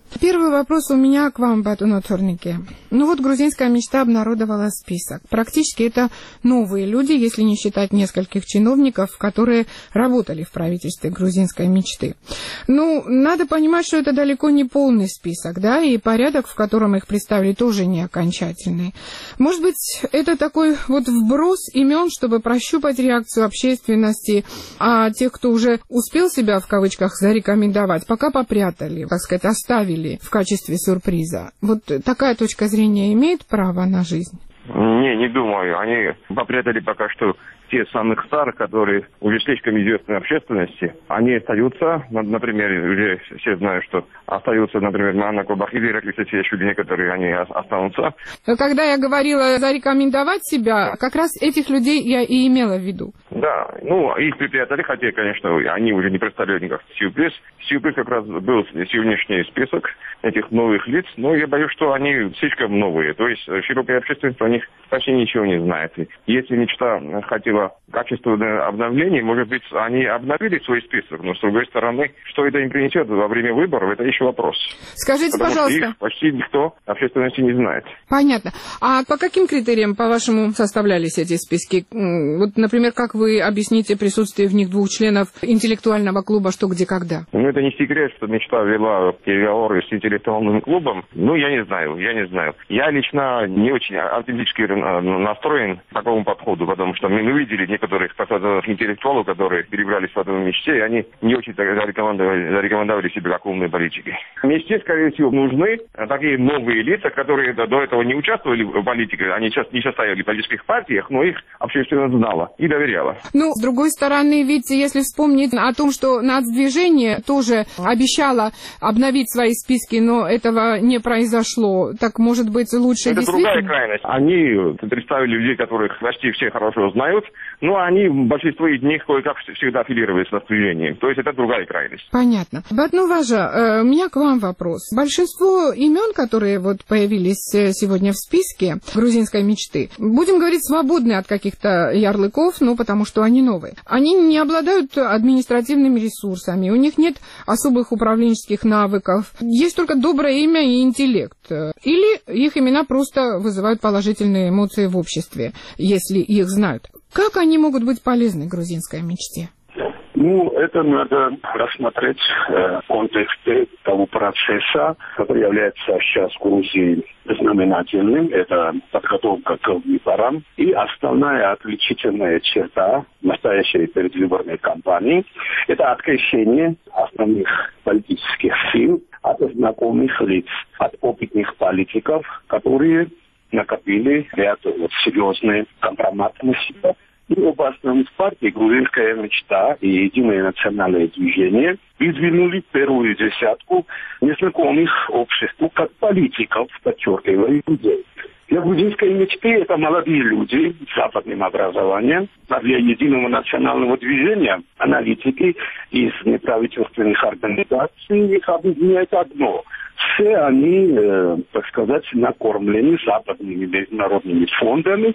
Первый вопрос у меня к вам, Батуна Торнике. Ну вот грузинская мечта обнародовала список. Практически это новые люди, если не считать нескольких чиновников, которые работали в правительстве грузинской мечты. Ну, надо понимать, что это далеко не полный список, да, и порядок, в котором их представили, тоже не окончательный. Может быть, это такой вот вброс имен, чтобы прощупать реакцию общественности, а тех, кто уже успел себя, в кавычках, зарекомендовать, пока попрятали, так сказать, оставили в качестве сюрприза. Вот такая точка зрения имеет право на жизнь? Не, не думаю. Они попрятали пока что те самых старых, которые уже слишком известны общественности. Они остаются, например, уже все знают, что остаются, например, Анна Кобахидзе, Ираклий Сесиашвили, некоторые они останутся. Когда я говорила зарекомендовать себя, как раз этих людей я и имела в виду. Да, ну, их припрятали, хотя, конечно, они уже не представляют никак сюрприз. Сюрприз как раз был сегодняшний список этих новых лиц, но я боюсь, что они слишком новые. То есть широкая общественность о них почти ничего не знает. Если мечта хотела качественное обновление, может быть, они обновили свой список, но, с другой стороны, что это им принесет во время выборов, это еще вопрос. Скажите, Потому пожалуйста. Что их почти никто общественности не знает. Понятно. А по каким критериям, по-вашему, составлялись эти списки? Вот, например, как вы объясните присутствие в них двух членов интеллектуального клуба «Что, где, когда»? Ну, это не секрет, что мечта вела переговоры с интеллектуальным клубом. Ну, я не знаю, я не знаю. Я лично не очень оптимистически настроен к такому подходу, потому что мы видели некоторых интеллектуалов, которые перебрались в эту мечте, и они не очень зарекомендовали, зарекомендовали себя как умные политики. Мечте, скорее всего, нужны такие новые лица, которые до этого не участвовали в политике, они сейчас не состояли в политических партиях, но их общественность знала и доверяла. Ну, с другой стороны, ведь если вспомнить о том, что нацдвижение тоже обещало обновить свои списки, но этого не произошло, так, может быть, лучше это действительно... Это другая крайность. Они представили людей, которых почти все хорошо знают, но они, большинство из них, кое-как всегда аффилировались с нацдвижением. То есть это другая крайность. Понятно. Батну Важа, у меня к вам вопрос. Большинство имен, которые вот появились сегодня в списке грузинской мечты, будем говорить, свободны от каких-то ярлыков, ну, потому что они новые. Они не обладают административными ресурсами, у них нет особых управленческих навыков, есть только доброе имя и интеллект. Или их имена просто вызывают положительные эмоции в обществе, если их знают. Как они могут быть полезны грузинской мечте? Ну, это надо рассмотреть э, в контексте того процесса, который является сейчас в Грузии знаменательным. Это подготовка к выборам. И основная отличительная черта настоящей предвыборной кампании – это открещение основных политических сил от знакомых лиц, от опытных политиков, которые накопили ряд вот, серьезных компроматов на себя. И оба основных партии, грузинская мечта и единое национальное движение, выдвинули первую десятку незнакомых обществу как политиков, подчеркивая людей. Для грузинской мечты это молодые люди с западным образованием, а для единого национального движения аналитики из неправительственных организаций их объединяет одно. Все они, э, так сказать, накормлены западными международными фондами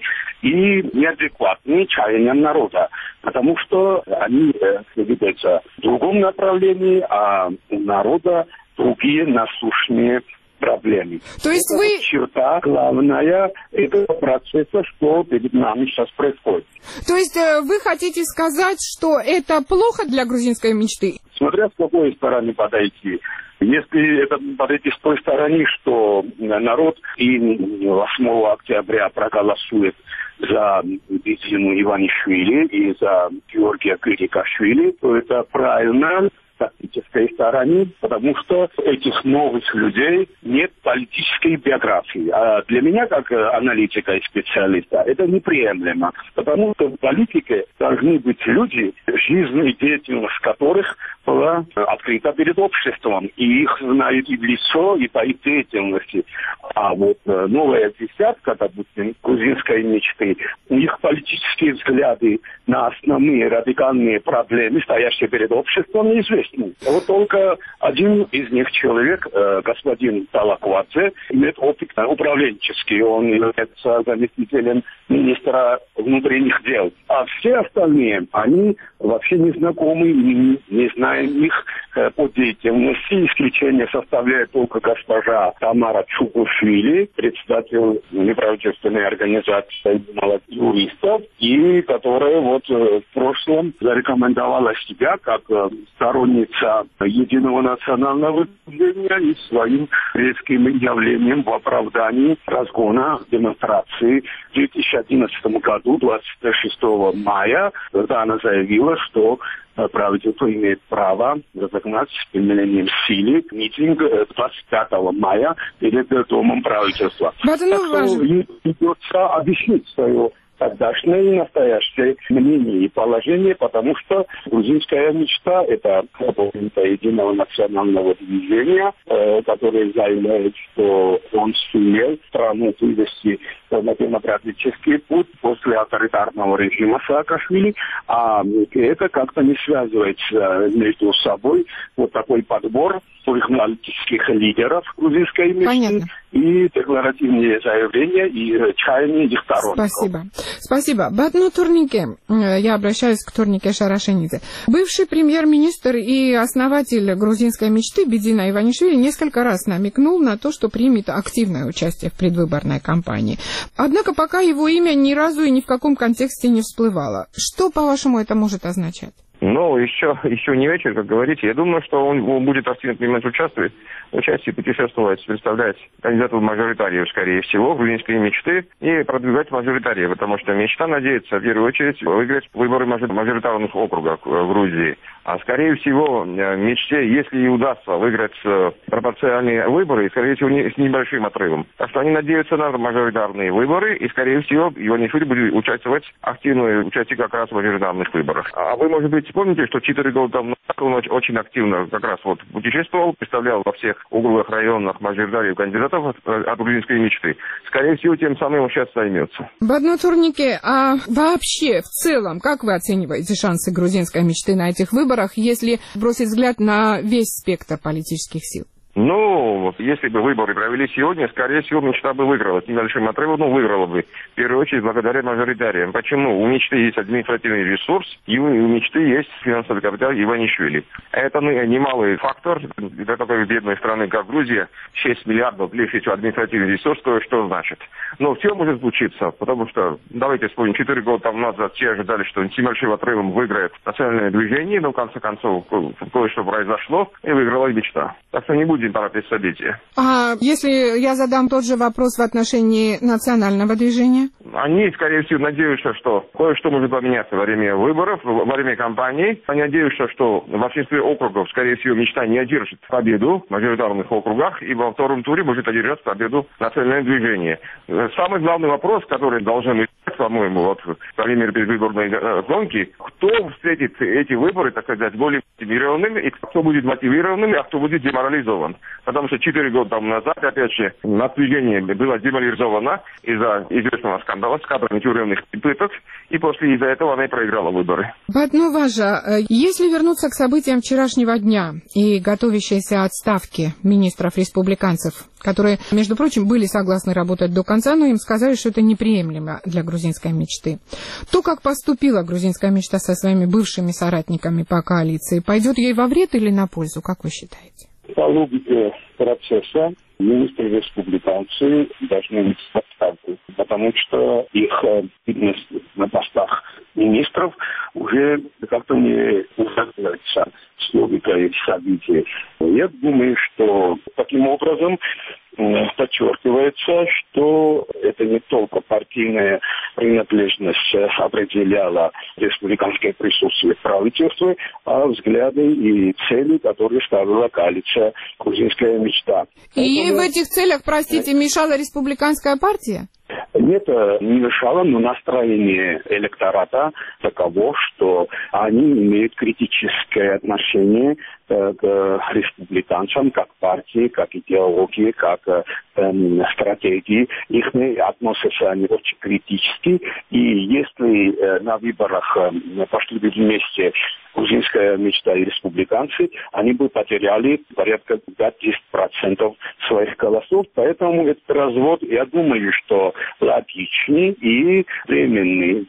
и неадекватны чаяниям народа, потому что они э, двигаются в другом направлении, а у народа другие насущные проблемы. То есть это вы... черта главная этого процесса, что перед нами сейчас происходит. То есть э, вы хотите сказать, что это плохо для грузинской мечты? Смотря с какой стороны подойти. Если это подойти с той стороны, что народ и восьмого октября проголосует за Бизину Иванишвили и за Георгия Кырикашвили, то это правильно с тактической стороны, потому что у этих новых людей нет политической биографии. А для меня, как аналитика и специалиста, это неприемлемо, потому что в политике должны быть люди, жизнь и деятельность которых была открыта перед обществом, и их знают и в лицо, и по их деятельности. А вот новая десятка, допустим, грузинской мечты, их политические взгляды на основные радикальные проблемы, стоящие перед обществом, неизвестны. Вот только один из них человек, господин Талаквадзе, имеет опыт управленческий, он является заместителем министра внутренних дел. А все остальные, они вообще не знакомы, не, не знают знаем их по деятельности. Исключение составляет только госпожа Тамара Чукушвили, председатель неправительственной организации молодых юристов, и которая вот в прошлом зарекомендовала себя как сторонница единого национального движения и своим резким явлением в оправдании разгона демонстрации в две тысячи одиннадцатом году, двадцать шестого мая, когда она заявила, что правительство имеет право разогнать с применением силы митинг двадцать пятого мая перед домом правительства. Так что им придется объяснить свое тогдашнее и настоящее мнение и положение, потому что грузинская мечта – это единого национального движения, э, которое заявляет, что он сумел страну вывести на демократический путь после авторитарного режима Саакашвили, а это как-то не связывается между собой. Вот такой подбор политических лидеров грузинской мечты. Понятно. И декларативные заявления и чаяния их сторонников. Спасибо. Спасибо. Батну Турнике, я обращаюсь к Турнике Шарашенидзе. Бывший премьер-министр и основатель грузинской мечты Бедина Иванишвили несколько раз намекнул на то, что примет активное участие в предвыборной кампании. Однако пока его имя ни разу и ни в каком контексте не всплывало. Что, по-вашему, это может означать? Ну, еще, еще не вечер, как говорите. Я думаю, что он, он будет активно принимать участие, участие путешествовать, представлять кандидатов в мажоритарию, скорее всего, грузинской мечты, и продвигать мажоритарию, потому что мечта надеется, в первую очередь, выиграть выборы мажоритарных округов в Грузии. А, скорее всего, мечте, если и удастся выиграть пропорциональные выборы, скорее всего, не, с небольшим отрывом. Так что они надеются на мажоритарные выборы, и, скорее всего, Иванишвили будет участвовать, активное участие как раз в мажоритарных выборах. А вы, может быть, помните, что четыре года там он очень активно как раз вот путешествовал, представлял во всех угловых районах мажоритарию кандидатов от, от грузинской мечты. Скорее всего, тем самым он сейчас займется. Батну Турнике, а вообще, в целом, как вы оцениваете шансы грузинской мечты на этих выборах, если бросить взгляд на весь спектр политических сил? Ну, если бы выборы провели сегодня, скорее всего, мечта бы выиграла. С небольшим отрывом, но выиграла бы. В первую очередь, благодаря мажоритариям. Почему? У мечты есть административный ресурс, и у мечты есть финансовый капитал Иванишвили. Это немалый фактор для такой бедной страны, как Грузия. шесть миллиардов, лишь еще административный ресурс, кое-что значит. Но все может случиться, потому что, давайте вспомним, четыре года там назад все ожидали, что с небольшим отрывом выиграет национальное движение, но в конце концов кое-что произошло, и выиграла мечта. Так что не будет торопить события. А если я задам тот же вопрос в отношении национального движения? Они, скорее всего, надеются, что кое-что может поменяться во время выборов, во время кампании. Они надеются, что в большинстве округов, скорее всего, мечта не одержит победу в мажоритарных округах, и во втором туре может одержать победу национальное движение. Самый главный вопрос, который должен решать, по-моему, вот во время предвыборной гонки, кто встретит эти выборы, так сказать, более мотивированными, и кто будет мотивированным, а кто будет деморализован. Потому что четыре года тому назад, опять же, движение было деморализовано из-за известного скандала с кадрами тюремных пыток, и после из-за этого она и проиграла выборы. Батну Важа, если вернуться к событиям вчерашнего дня и готовящейся отставки министров-республиканцев, которые, между прочим, были согласны работать до конца, но им сказали, что это неприемлемо для грузинской мечты. То, как поступила грузинская мечта со своими бывшими соратниками по коалиции, пойдет ей во вред или на пользу, как вы считаете? По логике процесса министры-республиканцы должны быть в отставке, потому что их видность на постах министров уже как-то не укладывается с логикой событий. Я думаю, что таким образом подчеркивается, что это не только партийная принадлежность определяла республиканское присутствие в правительстве, а взгляды и цели, которые ставила коалиция «Грузинская мечта». И ей в этих целях, простите, мешала республиканская партия? Нет, не мешало, но настроение электората таково, что они имеют критическое отношение э, к республиканцам, как партии, как идеологии, как э, стратегии. Их относятся они очень критически. И если э, на выборах э, пошли бы вместе грузинская мечта и республиканцы, они бы потеряли порядка пять-десять процентов своих голосов. Поэтому этот развод, я думаю, что логичный и временный.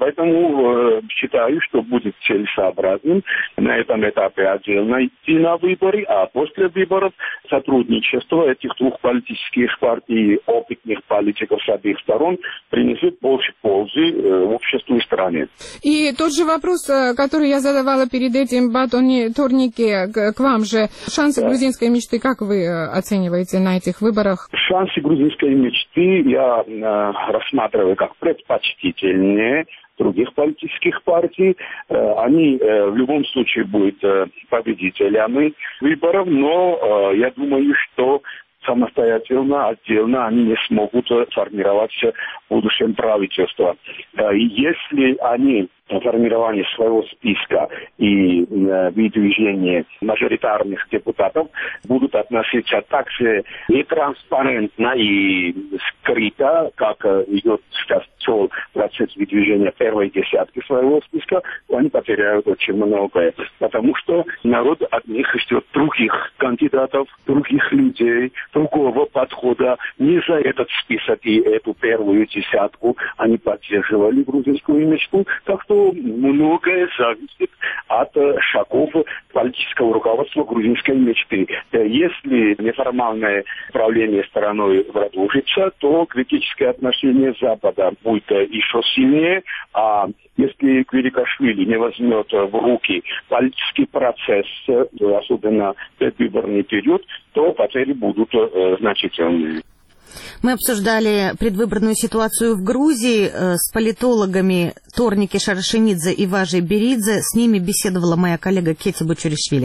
Поэтому считаю, что будет целесообразным на этом этапе отдельно идти на выборы, а после выборов сотрудничество этих двух политических партий, опытных политиков с обеих сторон принесет больше пользы обществу и стране. И тот же вопрос, который я задавала перед этим, Батоне Торнике, к вам же. Шансы да. грузинской мечты, как вы оцениваете на этих выборах? Шансы грузинской мечты я э, рассматриваю как предпочтительнее других политических партий. Э, они э, в любом случае будут э, победителями выборов, но э, я думаю, что самостоятельно, отдельно они не смогут формировать в будущем правительство. И если они формирование своего списка и э, выдвижение мажоритарных депутатов будут относиться так же нетранспарентно и скрыто, как э, идет сейчас цел процесс выдвижения первой десятки своего списка, то они потеряют очень многое. Потому что народ от них ждет других кандидатов, других людей, другого подхода. Не за этот список и эту первую десятку они поддерживали грузинскую мечту. Так что многое зависит от шагов политического руководства грузинской мечты. Если неформальное правление страной продолжится, то критическое отношение Запада будет еще сильнее, а если Квирикашвили не возьмет в руки политический процесс, особенно предвыборный период, то потери будут значительные. Мы обсуждали предвыборную ситуацию в Грузии э, с политологами Торники Шарашенидзе и Важей Беридзе. С ними беседовала моя коллега Кети Бучуришвили.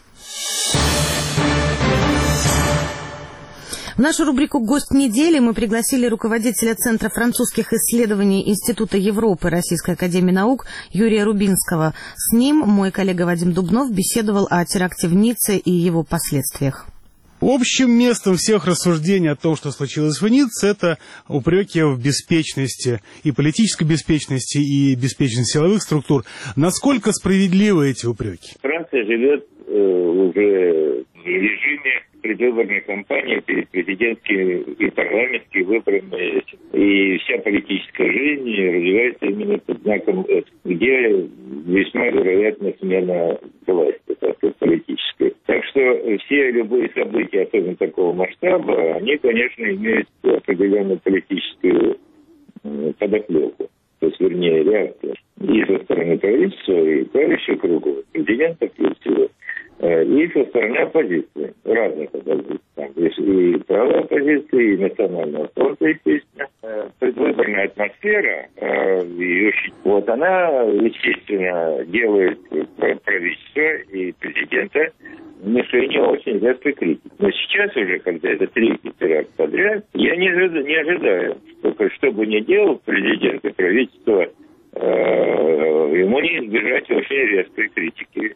В нашу рубрику «Гость недели» мы пригласили руководителя Центра французских исследований Института Европы Российской академии наук Юрия Рубинского. С ним мой коллега Вадим Дубнов беседовал о теракте в Ницце и его последствиях. Общим местом всех рассуждений о том, что случилось в Ницце, это упреки в беспечности и политической беспечности, и беспечности силовых структур. Насколько справедливы эти упреки? Франция живет э, уже в режиме предвыборной кампании перед президентскими и парламентскими выборами. И вся политическая жизнь развивается именно под знаком этого, где весьма вероятна смена власти, так сказать, политической. Так что все любые события, особенно такого масштаба, они, конечно, имеют определенную политическую подоплеку. То есть, вернее, реакцию и со стороны правительства, и правящего круга, президента, прежде всего, и со стороны оппозиции, разных оппозиций. Там есть и правая оппозиция, и национального фронта, естественно. Предвыборная атмосфера, и очень, вот она, естественно, делает правительство и президента мишенью очень резкой критики. Но сейчас уже, когда это третий теракт подряд, я не ожидаю, не ожидаю что, что бы ни делал президент и правительство, ему не избежать очень резкой критики.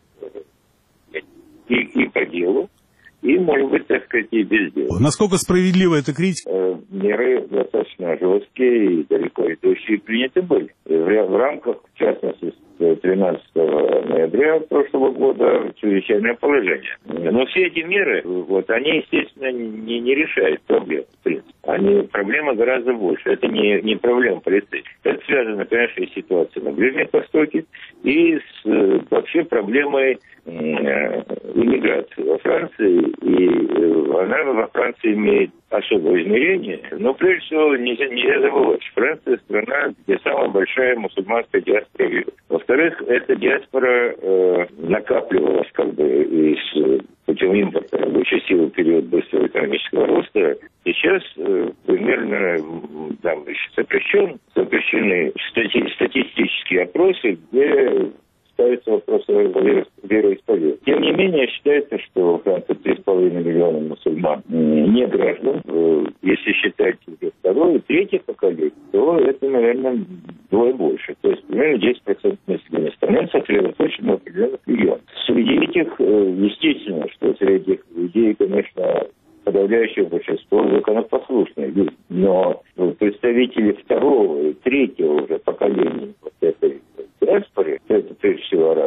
И, и по делу, и, может быть, так сказать, и без дела. Насколько справедлива эта критика? Э, меры достаточно жесткие и далеко идущие приняты были. В, в рамках, в частности, тринадцатого ноября прошлого года чрезвычайное положение. Но все эти меры, вот, они, естественно, не, не решают проблем, в принципе. Они, проблема гораздо больше. Это не, не проблема полицейских. Это связано, конечно, с ситуацией на Ближнем Востоке и с вообще проблемой иммиграции во Франции, и она во Франции имеет особое измерение, но прежде всего нельзя, нельзя забывать, что Франция страна, где самая большая мусульманская диаспора в Европе. Во-вторых, эта диаспора э, накапливалась как бы из, путем импорта рабочей силы в период быстрого экономического роста. Сейчас э, примерно там запрещен, запрещены стати, статистические опросы, где ставится вопрос о вероисповедании. Тем не менее, считается, что в Франции три с половиной миллиона мусульман не граждан. Если считать второе и третье поколение, то это, наверное, вдвое больше. То есть примерно десять процентов населения страны сосредоточено в определенных регионах. Среди этих, естественно, что среди этих людей, конечно, подавляющее большинство законопослушные люди. Но представители второго и третьего уже поколения вот этой диаспоры, это прежде всего арабы,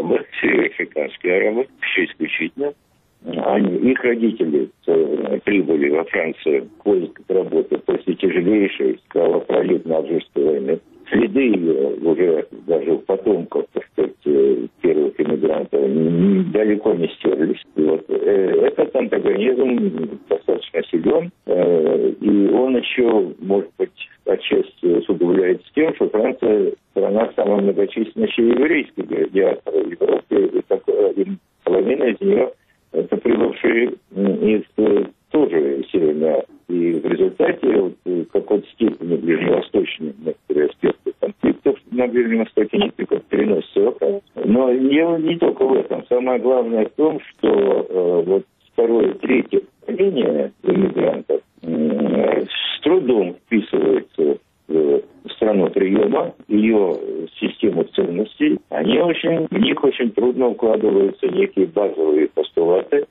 североафриканские арабы, все исключительно. Они, их родители э, прибыли во Францию к поиску работы после тяжелейшей кровопролитной Алжирской войны. Следы ее уже даже у потомков, так сказать, первых иммигрантов далеко не стерлись. И вот, э, этот антагонизм достаточно силен, э, и он еще, может быть, отчасти усугубляется тем, что Франция страна самой многочисленной еврейской диаспоры в Европе, и, так, и половина из нее это прибывшие из тоже Северной Африки. И в результате вот, в какой-то степени ближневосточные некоторые аспекты конфликтов на Ближнем Востоке несколько переносятся в Африку. Но не, не только в этом. Самое главное в том, что э, вот второе, третье поколение иммигрантов э, с трудом вписывается в страну приема, ее систему ценностей. Они очень, в них очень трудно укладываются некие базовые постулаты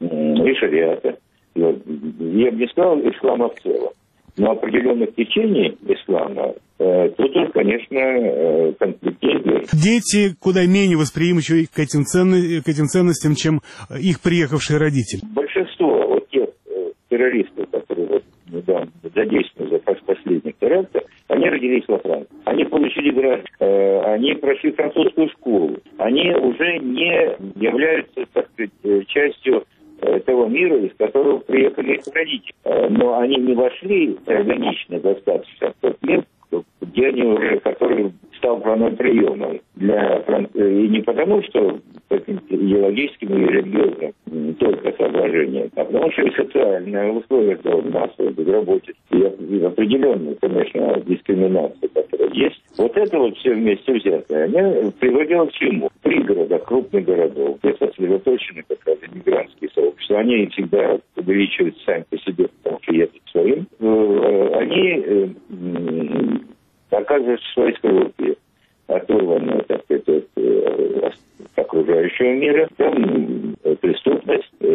и шариата. Я бы не сказал ислама в целом, но определенных течений ислама э, тут, конечно, э, конфликт. Дети куда менее восприимчивы к этим, ценны, к этим ценностям, чем их приехавшие родители. Большинство вот тех э, террористов, которые вот, недавно задействованы за последних терактов, они родились во Франции. Они получили гражданство, э, они прошли французскую школу. Они уже не являются, так сказать, частью того мира, из которого приехали их родители. Но они не вошли органично достаточно в тот мир, где они уже, который стал страной приема. Для Фран... И не потому, что по идеологическим или религиозным только соображениям, а потому что и социальные условия массовой безработицы, и определенная, конечно, дискриминация, которая есть. Вот это вот все вместе взятое, они приводило к чему? В пригородах крупных городов, где сосредоточены как раз иммигрантские сообщества, они всегда увеличиваются сами по себе, потому что едут своим, они оказываются в своей скорлупе, оторванные, так сказать, от окружающего мира, там преступность и,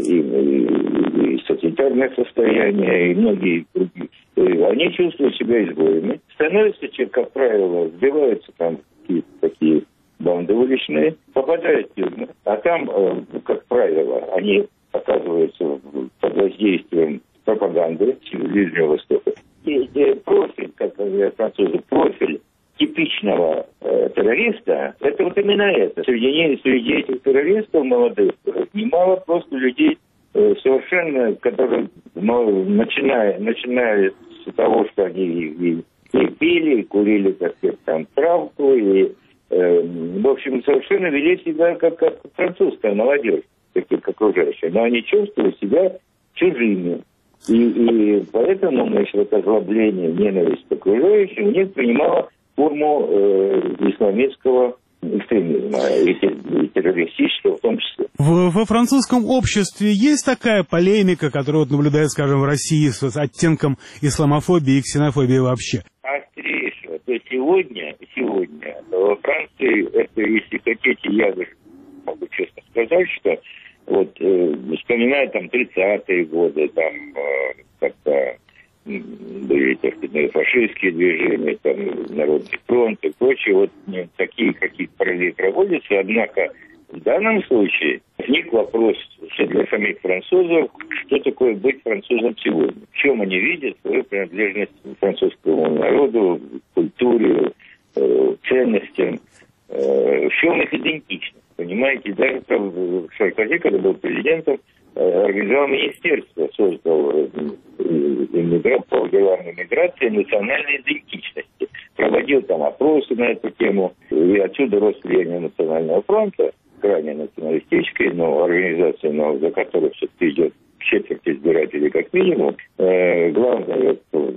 и, и социальное состояние, и многие другие. Они чувствуют себя изгоями. Становятся, как правило, сбиваются там какие-то такие банды уличные, попадают в тюрьму, а там, как правило, они оказываются под воздействием пропаганды Ближнего Востока. И, и профиль, как говорят французы, профиль типичного э, террориста, это вот именно это. Среди, среди этих террористов молодых немало просто людей э, совершенно, которые, ну, начиная, начиная с того, что они и, и пили, и курили, так сказать, там травку, и, э, в общем, совершенно вели себя как, как французская молодежь, таких окружающих. Но они чувствуют себя чужими. И, и поэтому, значит, это озлобление, ненависть к окружающим у них принимало форму э, исламистского экстремизма и, и террористического в том числе. В, во французском обществе есть такая полемика, которую вот наблюдает, скажем, в России с оттенком исламофобии и ксенофобии вообще? Острейшего. То есть сегодня, сегодня во Франции, это, если хотите, я даже могу честно сказать, что вот э, вспоминая там тридцатые годы, там э, как-то были, так сказать, фашистские движения, там, Народный фронт и прочее, вот не, такие какие-то параллели проводятся, однако в данном случае возник вопрос для самих французов, что такое быть французом сегодня, в чем они видят свою принадлежность французскому народу, культуре, э, ценностям, э, в чем их идентичность. Понимаете, даже там Саркози, когда был президентом, организовал министерство, создал иммигрант по делам иммиграции национальной идентичности. Проводил там опросы на эту тему. И отсюда рос влияние Национального фронта, крайне националистической, но организации, но за которой все-таки идет четверть избирателей как минимум. Э, главное,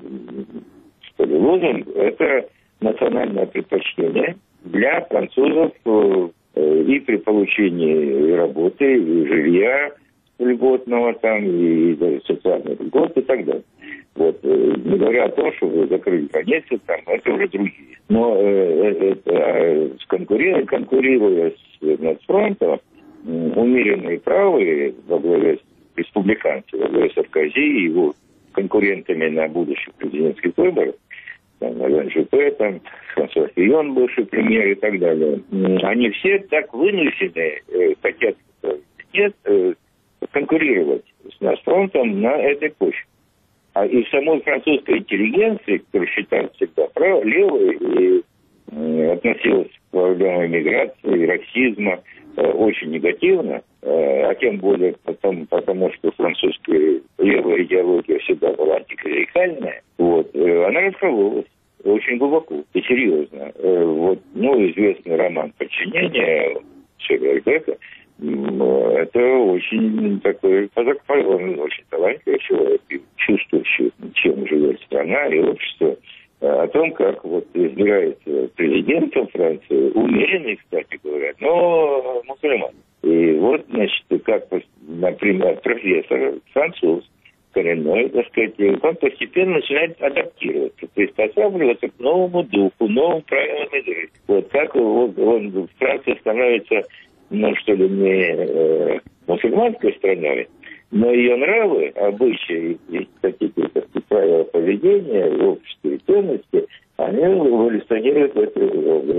что ли, лозунг, это национальное предпочтение для французов и при получении работы, и жилья льготного там, и даже социальных льгот и так далее. Вот, не говоря о том, что вы закрыли границы, там, это уже другие. Но э, э, конкурируя, конкурируя с Нацфронтом, умеренные правые во главе с республиканцами, во главе Саркози и его конкурентами на будущих президентских выборах, там, Ален Жюпе, там, Франсуа Фион, бывший премьер и так далее. Они все так вынуждены, э, хотят нет, э, конкурировать с Нацфронтом на этой почве. А и самой французской интеллигенции, которая считалась всегда право, левой и э, относилась к проблемам миграции, расизма э, очень негативно, э, а тем более потому, потому что французская левая идеология всегда была антиклерикальная, вот, э, она раскололась очень глубоко и серьезно. Э, вот, ну, известный роман «Подчинение» Шерри Бека, это очень такой, он очень талантливый человек, чувствующий, чем живет страна и общество, о том, как вот избирается президентом Франции, умеренный, кстати говоря, но мусульман. И вот, значит, как, например, профессор, француз, коренной, так сказать, он постепенно начинает адаптироваться, приспосабливаться к новому духу, новым правилам игры. Вот как он, он в Франции становится, ну, что ли, не э, мусульманской страной, но ее нравы, обычаи, и, хотите, правила поведения, общество и ценности, они эволюционируют в этой области.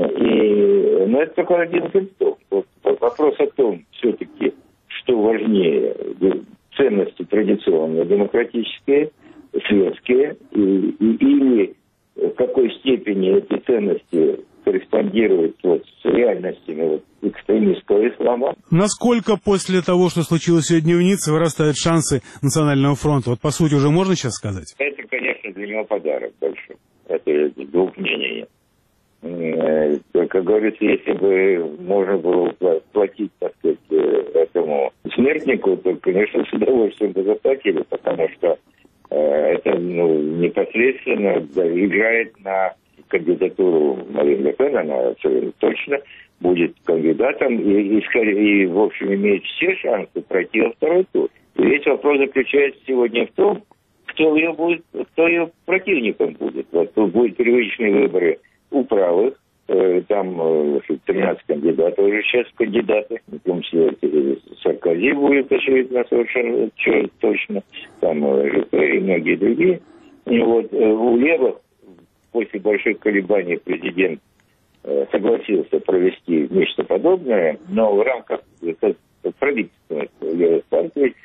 И, но это только один симптом. Вот, вопрос о том, все-таки, что важнее, ценности традиционные, демократические, светские, и, и, или в какой степени эти ценности корреспондируют вот с реальностями вот, экстремистского ислама. Насколько после того, что случилось сегодня в Ницце, вырастают шансы Национального фронта? Вот по сути уже можно сейчас сказать? Это, конечно, для него подарок большой. Это двух мнений. Как говорится, если бы можно было платить, так сказать, этому смертнику, то, конечно, с удовольствием бы заплатили, потому что э, это ну, непосредственно да, играет на кандидатуру Марин Ле Пен, она абсолютно точно будет кандидатом и, и, скорее, и, в общем, имеет все шансы пройти во второй тур. И весь вопрос заключается сегодня в том, кто ее будет, кто ее противником будет. Вот тут будут привычные выборы у правых, э, там э, тринадцать кандидатов, уже сейчас кандидаты, в том числе Саркози будет, очевидно, совершенно точно, там э, Жюпе и многие другие. И вот э, у левых после больших колебаний президент э, согласился провести нечто подобное, но в рамках э, правительства левой партии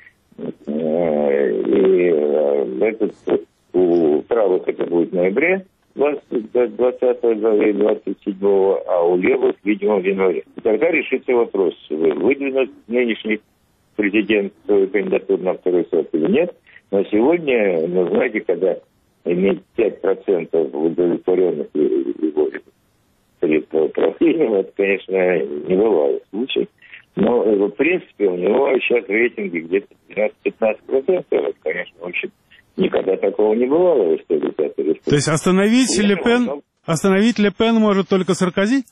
э, и э, этот, у правых это будет в ноябре двадцатого и двадцать седьмого, а у левых, видимо, в январе. И тогда решится вопрос, выдвинуть нынешний президент свою кандидатуру на второй срок или нет. Но сегодня, ну, знаете, когда иметь пять процентов удовлетворенных его перед правлением, это, конечно, не бывает случай. Но, в принципе, у него сейчас рейтинги где-то двенадцать-пятнадцать процентов. Это, конечно, очень... Никогда такого не бывало в истории Пятой Республики. То есть остановить Ле Пен, остановить Ле Пен может только Саркози?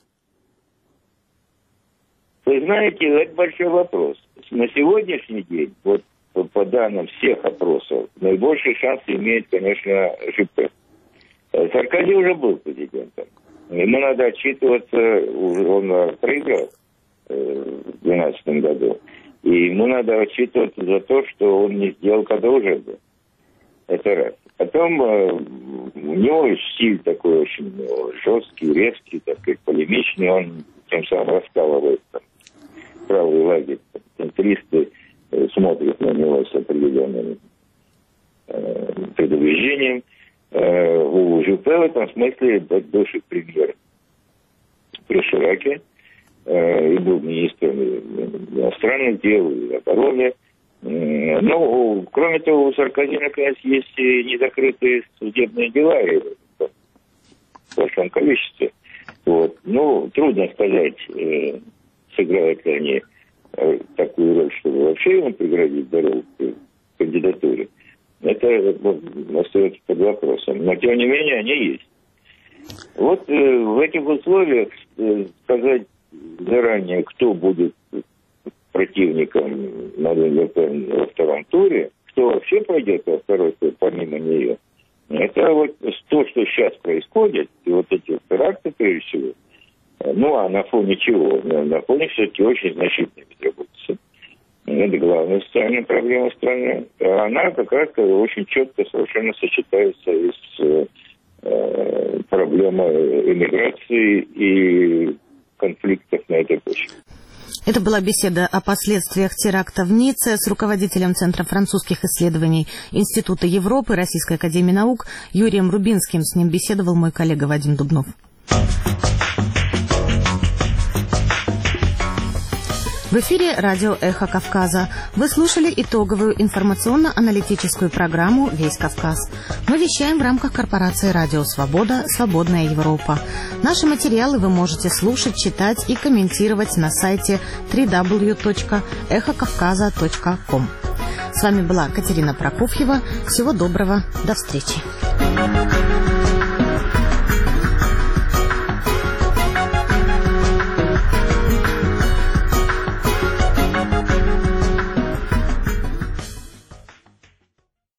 Вы знаете, это большой вопрос. На сегодняшний день, вот по, по данным всех опросов, наибольший шанс имеет, конечно, Жюпе. Саркози уже был президентом. Ему надо отчитываться, он проиграл в две тысячи двенадцатом году. И ему надо отчитываться за то, что он не сделал, когда уже был. Это раз. Потом э, у него стиль такой очень ну, жесткий, резкий, так сказать, полемичный. Он тем самым раскалывает там, правый лагерь. Центристы э, смотрят на него с определенным э, предубеждением. Э, у Жюпе в этом смысле бывший премьер при Шираке э, и был министром иностранных дел и обороны. Ну, кроме того, у Саркози, наконец, есть и недокрытые судебные дела в большом количестве. Вот. Ну, трудно сказать, э, сыграют ли они э, такую роль, чтобы вообще ему преградить дорогу к кандидатуре. Это вот, остается под вопросом. Но, тем не менее, они есть. Вот э, в этих условиях э, сказать заранее, кто будет противником Марин Ле Пен во втором туре, кто вообще пойдет во второй тур помимо нее, это вот то, что сейчас происходит, и вот эти теракты, прежде всего, ну, а на фоне чего? На фоне все-таки очень значительной безработицы. Это главная социальная проблема страны. Она как раз очень четко совершенно сочетается и с э, проблема эмиграции и конфликтов на этой почве. Это была беседа о последствиях теракта в Ницце с руководителем Центра французских исследований Института Европы Российской академии наук Юрием Рубинским. С ним беседовал мой коллега Вадим Дубнов. В эфире радио «Эхо Кавказа». Вы слушали итоговую информационно-аналитическую программу «Весь Кавказ». Мы вещаем в рамках корпорации «Радио Свобода. Свободная Европа». Наши материалы вы можете слушать, читать и комментировать на сайте дабл ю дабл ю дабл ю точка эхо кавказа точка ком. С вами была Катерина Прокофьева. Всего доброго. До встречи.